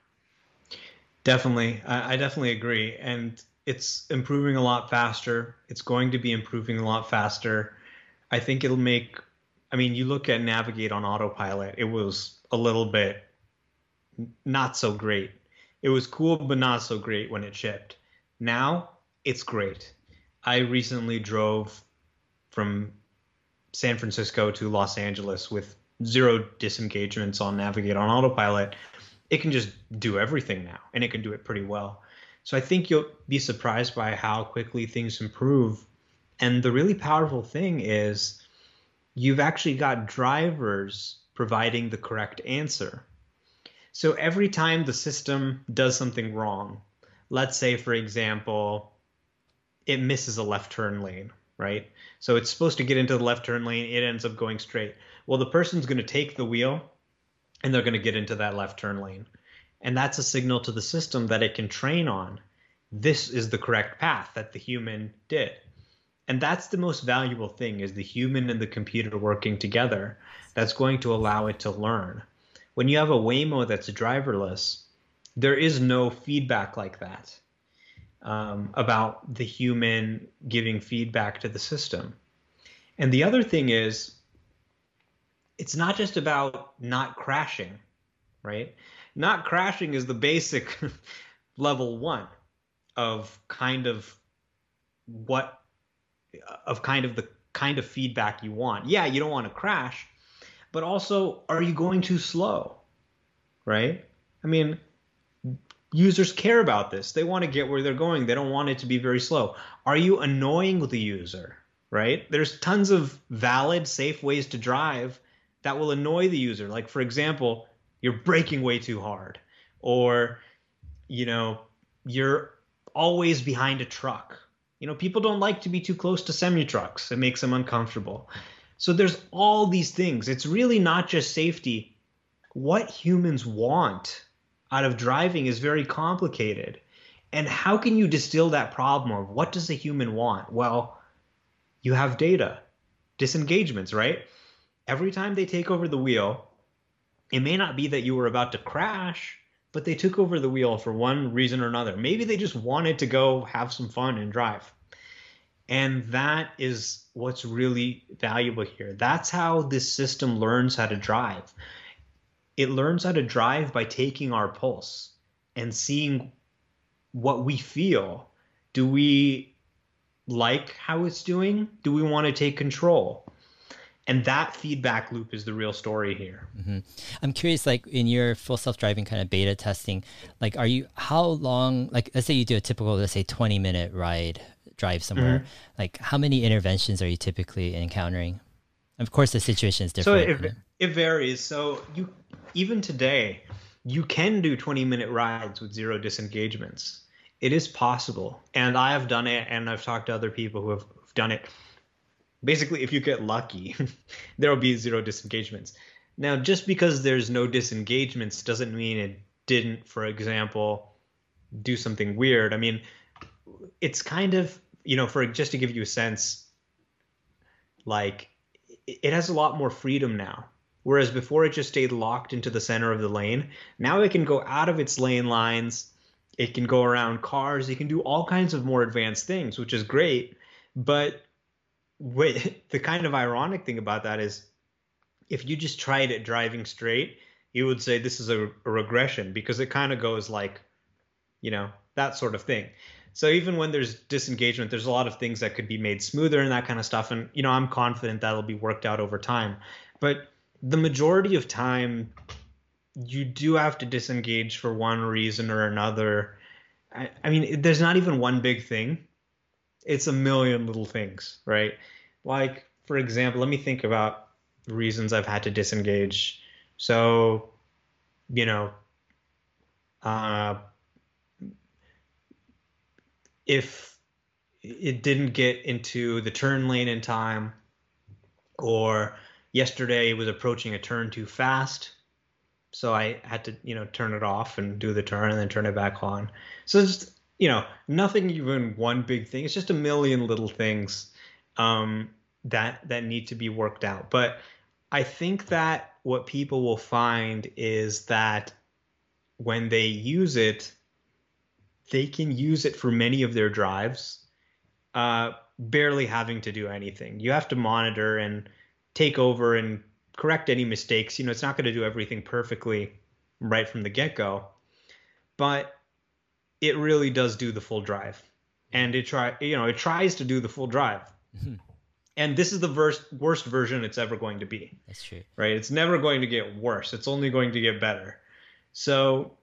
Definitely. I definitely agree. And it's improving a lot faster. It's going to be improving a lot faster. I think it'll make, I mean, you look at Navigate on autopilot, it was a little bit not so great. It was cool, but not so great when it shipped. Now it's great. I recently drove from San Francisco to Los Angeles with zero disengagements on Navigate on autopilot. It can just do everything now, and it can do it pretty well. So I think you'll be surprised by how quickly things improve. And the really powerful thing is you've actually got drivers providing the correct answer. So every time the system does something wrong, let's say, for example, it misses a left turn lane, right? So it's supposed to get into the left turn lane, it ends up going straight. Well, the person's going to take the wheel and they're going to get into that left turn lane. And that's a signal to the system that it can train on. This is the correct path that the human did. And that's the most valuable thing is the human and the computer working together that's going to allow it to learn. When you have a Waymo that's driverless, there is no feedback like that about the human giving feedback to the system. And the other thing is, it's not just about not crashing, right? Not crashing is the basic level one of kind of what of kind of the kind of feedback you want. Yeah, you don't want to crash, but also, are you going too slow, right? I mean, users care about this. They want to get where they're going. They don't want it to be very slow. Are you annoying the user, right? There's tons of valid, safe ways to drive that will annoy the user. Like, for example, you're braking way too hard, or, you know, you're always behind a truck. People don't like to be too close to semi trucks. It makes them uncomfortable. So there's all these things. It's really not just safety. What humans want out of driving is very complicated. And how can you distill that problem of what does a human want? Well, you have data, disengagements, right? Every time they take over the wheel, it may not be that you were about to crash, but they took over the wheel for one reason or another. Maybe they just wanted to go have some fun and drive. And that is what's really valuable here. That's how this system learns how to drive. It learns how to drive by taking our pulse and seeing what we feel. Do we like how it's doing? Do we want to take control? And that feedback loop is the real story here. Mm-hmm. I'm curious, like in your full self-driving kind of beta testing, like how long, like let's say you do a typical, let's say 20-minute drive somewhere, Mm-hmm. like how many interventions are you typically encountering? Of course, the situation is So different. it varies. So even today, you can do 20-minute rides with zero disengagements. It is possible. And I have done it, and I've talked to other people who've done it. Basically, if you get lucky, there will be zero disengagements. Now, just because there's no disengagements doesn't mean it didn't, for example, do something weird. I mean, it's kind of, for just to give you a sense, like it has a lot more freedom now. Whereas before it just stayed locked into the center of the lane. Now it can go out of its lane lines. It can go around cars. It can do all kinds of more advanced things, which is great. But the kind of ironic thing about that is if you just tried it driving straight, you would say this is a regression because it kind of goes like, that sort of thing. So even when there's disengagement, there's a lot of things that could be made smoother and that kind of stuff. And, I'm confident that'll be worked out over time. But the majority of time, you do have to disengage for one reason or another. I mean, there's not even one big thing. It's a million little things, right? Like, for example, let me think about reasons I've had to disengage. So, uh, if it didn't get into the turn lane in time, or yesterday it was approaching a turn too fast, so I had to, turn it off and do the turn and then turn it back on. So it's, nothing even one big thing. It's just a million little things that need to be worked out. But I think that what people will find is that when they use it, they can use it for many of their drives, barely having to do anything. You have to monitor and take over and correct any mistakes. It's not going to do everything perfectly right from the get-go, but it really does do the full drive. And it tries to do the full drive. Mm-hmm. And this is the worst version it's ever going to be. That's true. Right? It's never going to get worse. It's only going to get better. So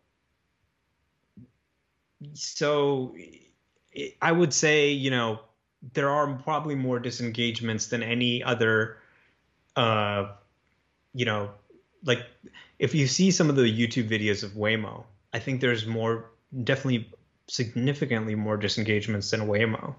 I would say, there are probably more disengagements than any other, like if you see some of the YouTube videos of Waymo, I think there's definitely significantly more disengagements than Waymo.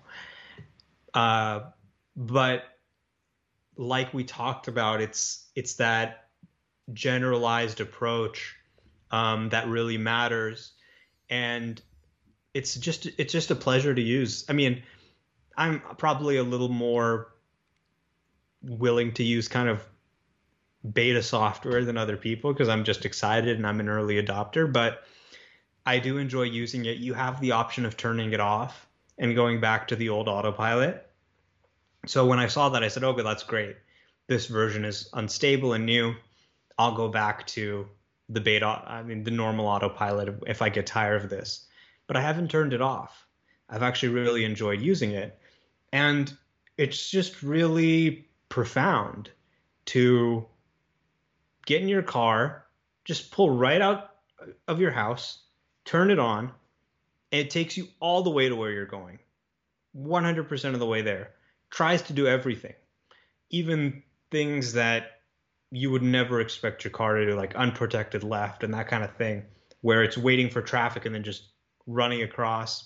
But like we talked about, it's that generalized approach that really matters. And it's just a pleasure to use. I mean, I'm probably a little more willing to use kind of beta software than other people because I'm just excited and I'm an early adopter, but I do enjoy using it. You have the option of turning it off and going back to the old autopilot. So when I saw that, I said, okay, that's great. This version is unstable and new. I'll go back to the normal autopilot if I get tired of this. But I haven't turned it off. I've actually really enjoyed using it. And it's just really profound to get in your car, just pull right out of your house, turn it on, and it takes you all the way to where you're going. 100% of the way there. Tries to do everything. Even things that you would never expect your car to do, like unprotected left and that kind of thing, where it's waiting for traffic and then just running across.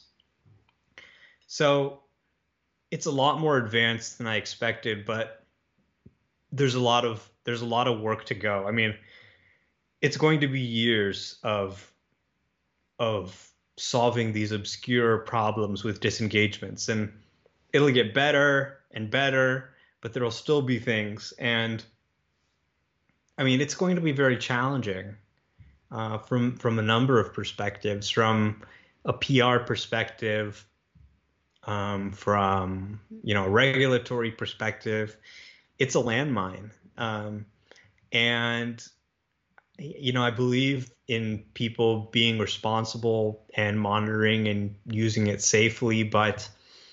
So it's a lot more advanced than I expected, but there's a lot of work to go. I mean, it's going to be years of solving these obscure problems with disengagements, and it'll get better and better, but there'll still be things. And I mean, it's going to be very challenging from a number of perspectives, from a PR perspective, from a regulatory perspective. It's a landmine, and I believe in people being responsible and monitoring and using it safely, but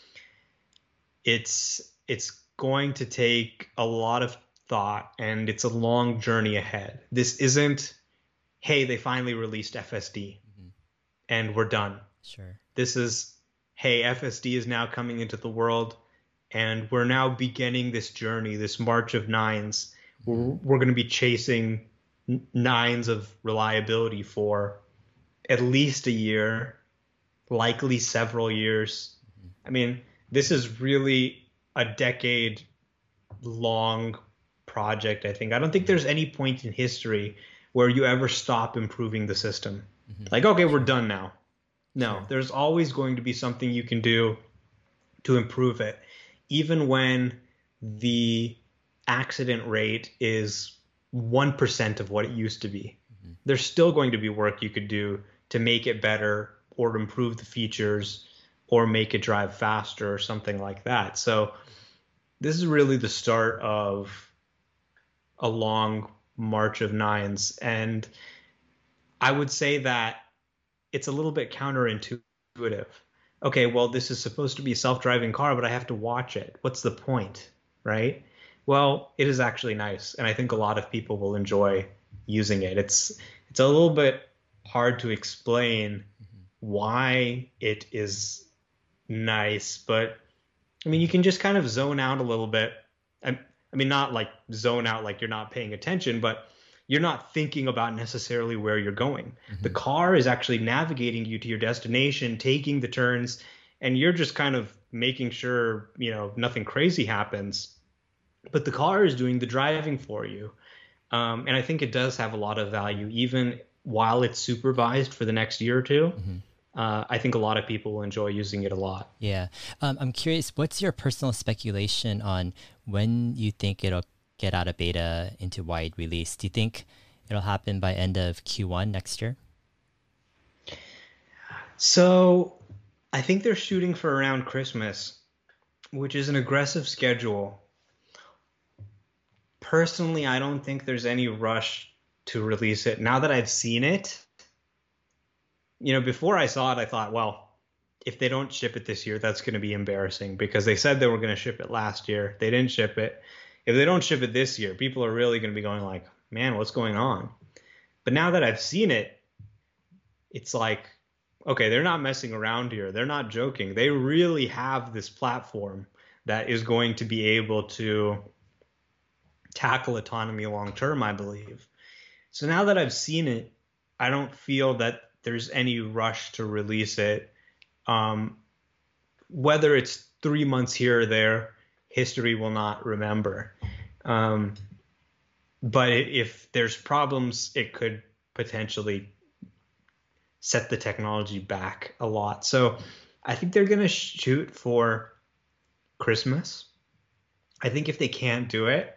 it's going to take a lot of thought, and it's a long journey ahead. This isn't, hey, they finally released FSD and we're done. Sure. This is, hey, FSD is now coming into the world, and we're now beginning this journey, this march of nines. We're going to be chasing nines of reliability for at least a year, likely several years. I mean, this is really a decade long project, I think. I don't think there's any point in history where you ever stop improving the system. Like, okay, we're done now. No, Sure. there's always going to be something you can do to improve it, even when the accident rate is 1% of what it used to be. There's still going to be work you could do to make it better, or improve the features, or make it drive faster or something like that. So this is really the start of a long march of nines. And I would say that it's a little bit counterintuitive. Okay, well, this is supposed to be a self-driving car, but I have to watch it. What's the point, right? Well, it is actually nice, and I think a lot of people will enjoy using it. It's a little bit hard to explain why it is nice, but I mean, you can just kind of zone out a little bit. I mean, not like zone out like you're not paying attention, but you're not thinking about necessarily where you're going. The car is actually navigating you to your destination, taking the turns, and you're just kind of making sure, nothing crazy happens. But the car is doing the driving for you. And I think it does have a lot of value, even while it's supervised for the next year or two. I think a lot of people will enjoy using it a lot. Yeah. I'm curious, what's your personal speculation on when you think it'll get out of beta into wide release? Do you think it'll happen by end of Q1 next year? So I think they're shooting for around Christmas, which is an aggressive schedule. Personally, I don't think there's any rush to release it. Now that I've seen it, before I saw it, I thought, well, if they don't ship it this year, that's going to be embarrassing, because they said they were going to ship it last year. They didn't ship it. If they don't ship it this year, people are really going to be going like, man, what's going on? But now that I've seen it, it's like, okay, they're not messing around here. They're not joking. They really have this platform that is going to be able to tackle autonomy long term, I believe. So now that I've seen it, I don't feel that there's any rush to release it. Whether it's 3 months here or there, history will not remember. But if there's problems, it could potentially set the technology back a lot. So I think they're going to shoot for Christmas. I think if they can't do it,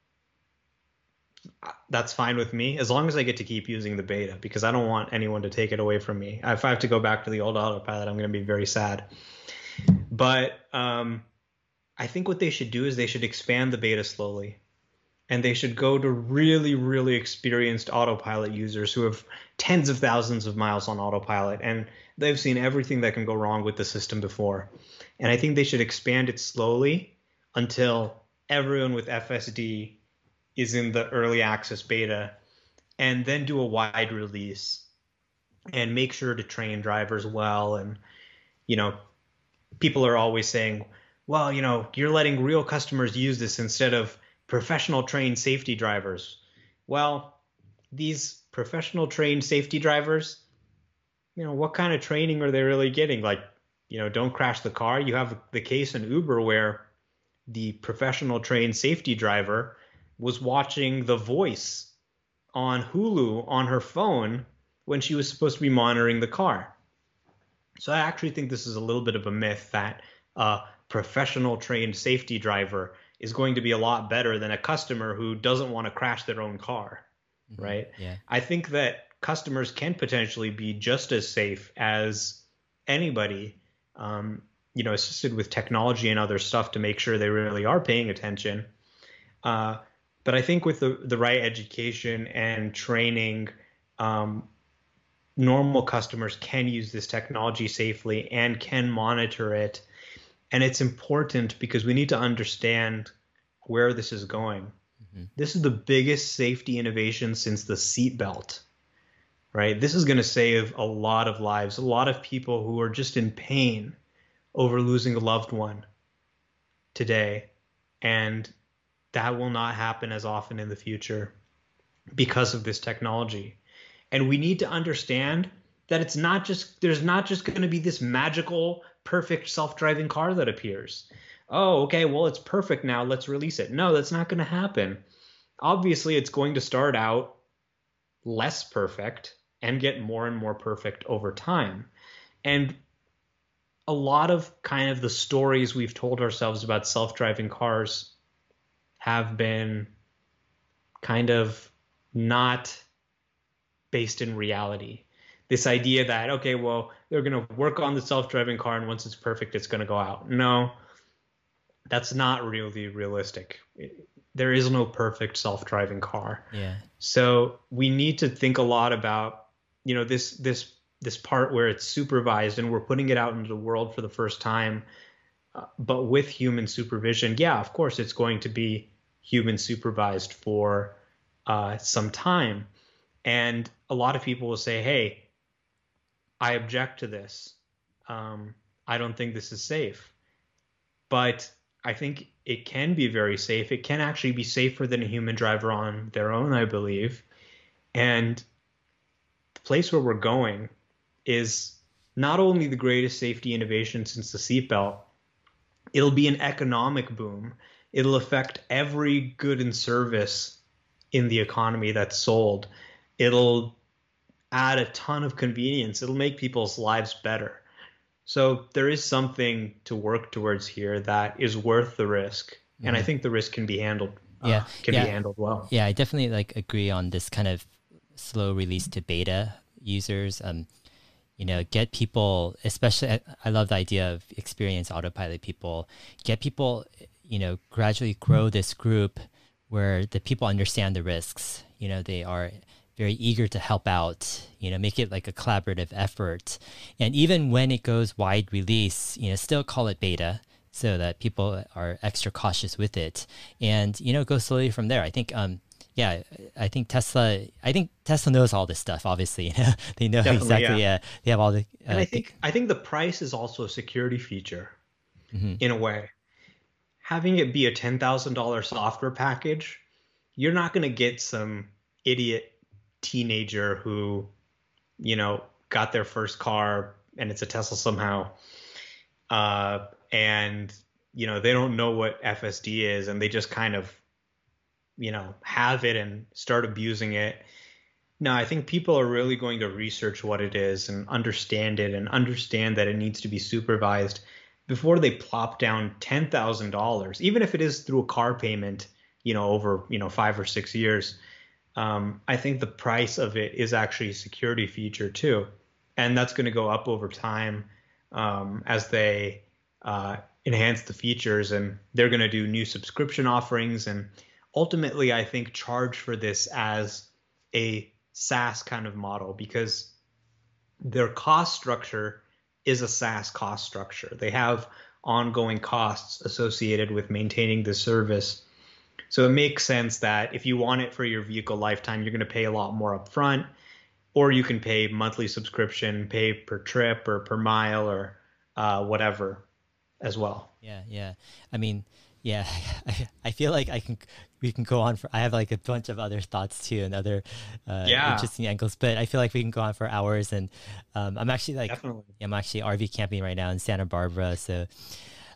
that's fine with me, as long as I get to keep using the beta, because I don't want anyone to take it away from me. If I have to go back to the old autopilot, I'm going to be very sad. But I think what they should do is they should expand the beta slowly, and they should go to really, really experienced autopilot users who have tens of thousands of miles on autopilot, and they've seen everything that can go wrong with the system before. And I think they should expand it slowly until everyone with FSD is in the early access beta, and then do a wide release and make sure to train drivers well. And, people are always saying, well, you're letting real customers use this instead of professional trained safety drivers. Well, these professional trained safety drivers, what kind of training are they really getting? Like, don't crash the car. You have the case in Uber where the professional trained safety driver was watching The Voice on Hulu on her phone when she was supposed to be monitoring the car. So I actually think this is a little bit of a myth that a professional trained safety driver is going to be a lot better than a customer who doesn't want to crash their own car, right? Yeah. I think that customers can potentially be just as safe as anybody, assisted with technology and other stuff to make sure they really are paying attention. Uh, but I think with the right education and training, um, normal customers can use this technology safely and can monitor it. And it's important because we need to understand where this is going. Hmm. This is the biggest safety innovation since the seatbelt, right? This is going to save a lot of lives, a lot of people who are just in pain over losing a loved one today. And that will not happen as often in the future because of this technology. And we need to understand that there's not just going to be this magical, perfect self-driving car that appears. Oh, okay, well, it's perfect now. Let's release it. No, that's not going to happen. Obviously, it's going to start out less perfect and get more and more perfect over time. And a lot of kind of the stories we've told ourselves about self-driving cars have been kind of not based in reality. This idea that, okay, well, they're going to work on the self-driving car and once it's perfect, it's going to go out. No, that's not really realistic. There is no perfect self-driving car. Yeah. So we need to think a lot about, this part where it's supervised and we're putting it out into the world for the first time, but with human supervision. Yeah, of course, it's going to be human supervised for some time. And a lot of people will say, hey, I object to this. I don't think this is safe. But I think it can be very safe. It can actually be safer than a human driver on their own, I believe. And the place where we're going is not only the greatest safety innovation since the seatbelt, it'll be an economic boom. It'll affect every good and service in the economy that's sold. It'll add a ton of convenience. It'll make people's lives better. So there is something to work towards here that is worth the risk, and I think the risk can be handled. Yeah. Can be handled well. Yeah, I definitely agree on this kind of slow release to beta users. Get people, especially I love the idea of experienced autopilot people. Get people, gradually grow this group where the people understand the risks. They are very eager to help out, make it like a collaborative effort. And even when it goes wide release, still call it beta so that people are extra cautious with it and, go slowly from there. I think, I think Tesla knows all this stuff, obviously. They know Definitely, exactly, yeah. They have all the, And I think the price is also a security feature in a way. Having it be a $10,000 software package, you're not going to get some idiot teenager who, got their first car and it's a Tesla somehow. And, they don't know what FSD is and they just kind of, have it and start abusing it. No, I think people are really going to research what it is and understand it and understand that it needs to be supervised before they plop down $10,000, even if it is through a car payment, over, 5 or 6 years. I think the price of it is actually a security feature too. And that's going to go up over time as they enhance the features, and they're going to do new subscription offerings. And ultimately, I think charge for this as a SaaS kind of model because their cost structure is a SaaS cost structure. They have ongoing costs associated with maintaining the service. So it makes sense that if you want it for your vehicle lifetime, you're going to pay a lot more upfront, or you can pay monthly subscription, pay per trip or per mile or whatever as well. Yeah. I mean, yeah, I feel like we can go on for, I have like a bunch of other thoughts too and other interesting angles, but I feel like we can go on for hours. And I'm actually Definitely. I'm actually RV camping right now in Santa Barbara. So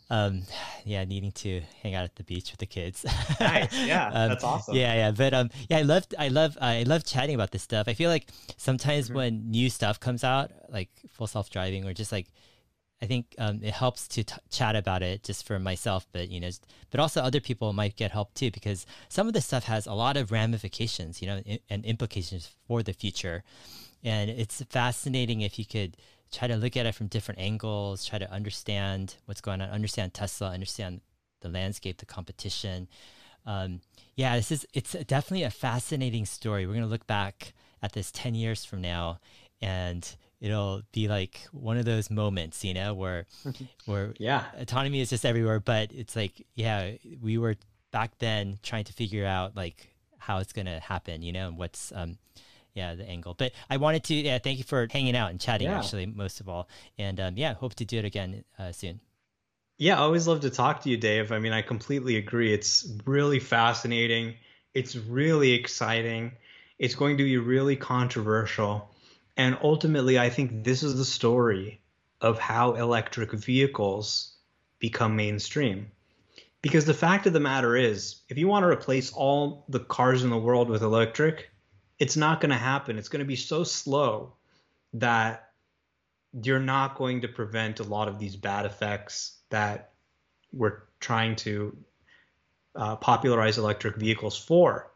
um, yeah, needing to hang out at the beach with the kids. Nice. Yeah, that's awesome. Yeah. But yeah, I love chatting about this stuff. I feel like sometimes Mhm. when new stuff comes out, like full self driving, or just like I think it helps to chat about it just for myself, but but also other people might get help too, because some of this stuff has a lot of ramifications, and implications for the future. And it's fascinating if you could try to look at it from different angles, try to understand what's going on, understand Tesla, understand the landscape, the competition. Yeah, it's definitely a fascinating story. We're going to look back at this 10 years from now, and it'll be like one of those moments, where Yeah. autonomy is just everywhere, but it's like, yeah, we were back then trying to figure out like how it's going to happen, and what's, yeah, the angle. But I wanted to, yeah, thank you for hanging out and chatting, Yeah. actually, most of all. And yeah, hope to do it again soon. Yeah, I always love to talk to you, Dave. I mean, I completely agree. It's really fascinating. It's really exciting. It's going to be really controversial. And ultimately, I think this is the story of how electric vehicles become mainstream. Because the fact of the matter is, if you want to replace all the cars in the world with electric, it's not going to happen. It's going to be so slow that you're not going to prevent a lot of these bad effects that we're trying to popularize electric vehicles for.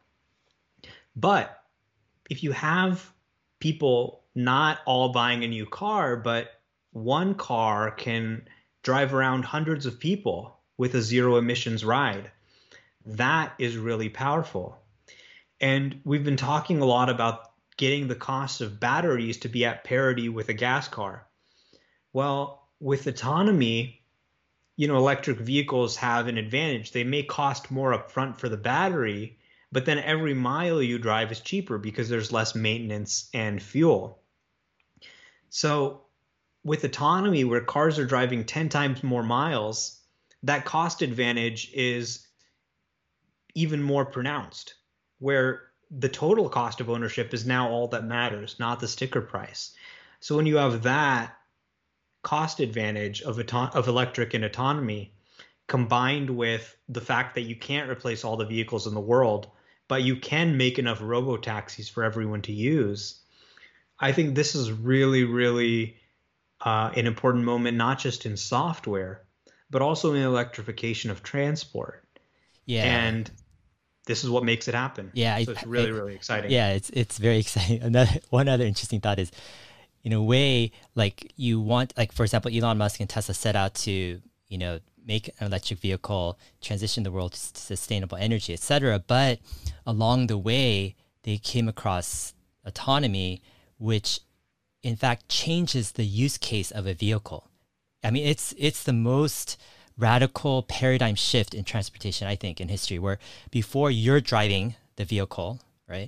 But if you have people not all buying a new car, but one car can drive around hundreds of people with a zero emissions ride, that is really powerful. And we've been talking a lot about getting the cost of batteries to be at parity with a gas car. Well, with autonomy, electric vehicles have an advantage. They may cost more upfront for the battery, but then every mile you drive is cheaper because there's less maintenance and fuel. So with autonomy, where cars are driving 10 times more miles, that cost advantage is even more pronounced, where the total cost of ownership is now all that matters, not the sticker price. So when you have that cost advantage of electric and autonomy combined with the fact that you can't replace all the vehicles in the world, but you can make enough robo taxis for everyone to use, I think this is really, really an important moment, not just in software, but also in electrification of transport. Yeah. And this is what makes it happen. Yeah. So it's really, really exciting. Yeah, it's very exciting. One other interesting thought is, in a way, like you want, like, for example, Elon Musk and Tesla set out to, make an electric vehicle, transition the world to sustainable energy, etc. But along the way, they came across autonomy, which in fact changes the use case of a vehicle. I mean, it's the most radical paradigm shift in transportation, I think, in history, where before you're driving the vehicle, right?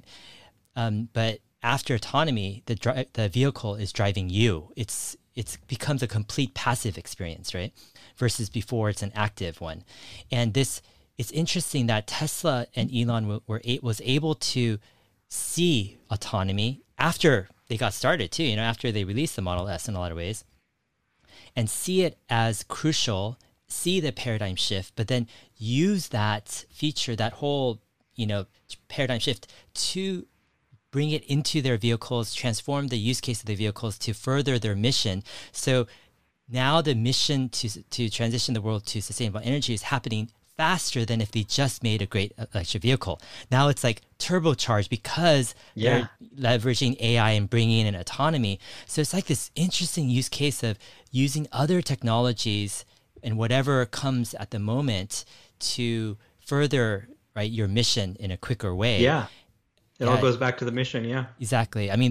But after autonomy, the vehicle is driving you. It's becomes a complete passive experience, right? Versus before it's an active one. And it's interesting that Tesla and Elon was able to see autonomy after they got started too, after they released the Model S in a lot of ways, and see it as crucial, see the paradigm shift, but then use that feature, that whole, paradigm shift to bring it into their vehicles, transform the use case of the vehicles to further their mission. So now the mission to transition the world to sustainable energy is happening faster than if they just made a great electric vehicle. Now it's like turbocharged because they're leveraging AI and bringing in autonomy. So it's like this interesting use case of using other technologies and whatever comes at the moment to further, right, your mission in a quicker way. Yeah. It all goes back to the mission. Yeah, exactly. I mean,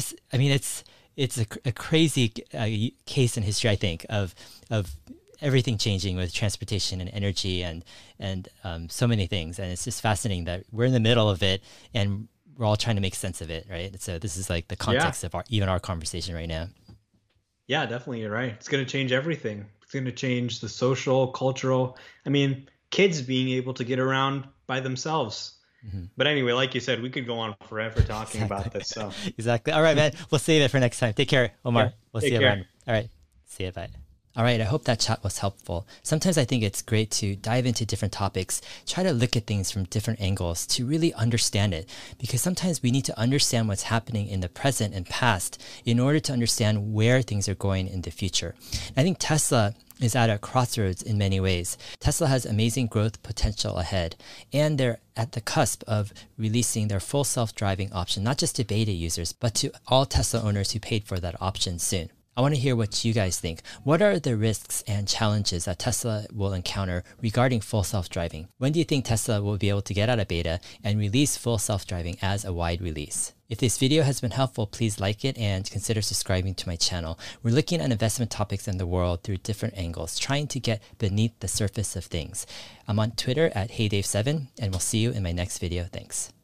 it's a crazy case in history, I think, of everything changing with transportation and energy and so many things. And it's just fascinating that we're in the middle of it and we're all trying to make sense of it, right? So this is like the context of even our conversation right now. Yeah, definitely. You're right. It's going to change everything. It's going to change the social, cultural. I mean, kids being able to get around by themselves. Mm-hmm. But anyway, like you said, we could go on forever talking about this. So exactly. All right, man. We'll save it for next time. Take care, Omar. We'll see you around. All right. See you. Bye. All right, I hope that chat was helpful. Sometimes I think it's great to dive into different topics, try to look at things from different angles to really understand it, because sometimes we need to understand what's happening in the present and past in order to understand where things are going in the future. I think Tesla is at a crossroads in many ways. Tesla has amazing growth potential ahead, and they're at the cusp of releasing their full self-driving option, not just to beta users, but to all Tesla owners who paid for that option soon. I want to hear what you guys think. What are the risks and challenges that Tesla will encounter regarding full self-driving? When do you think Tesla will be able to get out of beta and release full self-driving as a wide release? If this video has been helpful, please like it and consider subscribing to my channel. We're looking at investment topics in the world through different angles, trying to get beneath the surface of things. I'm on Twitter at HeyDave7, and we'll see you in my next video. Thanks.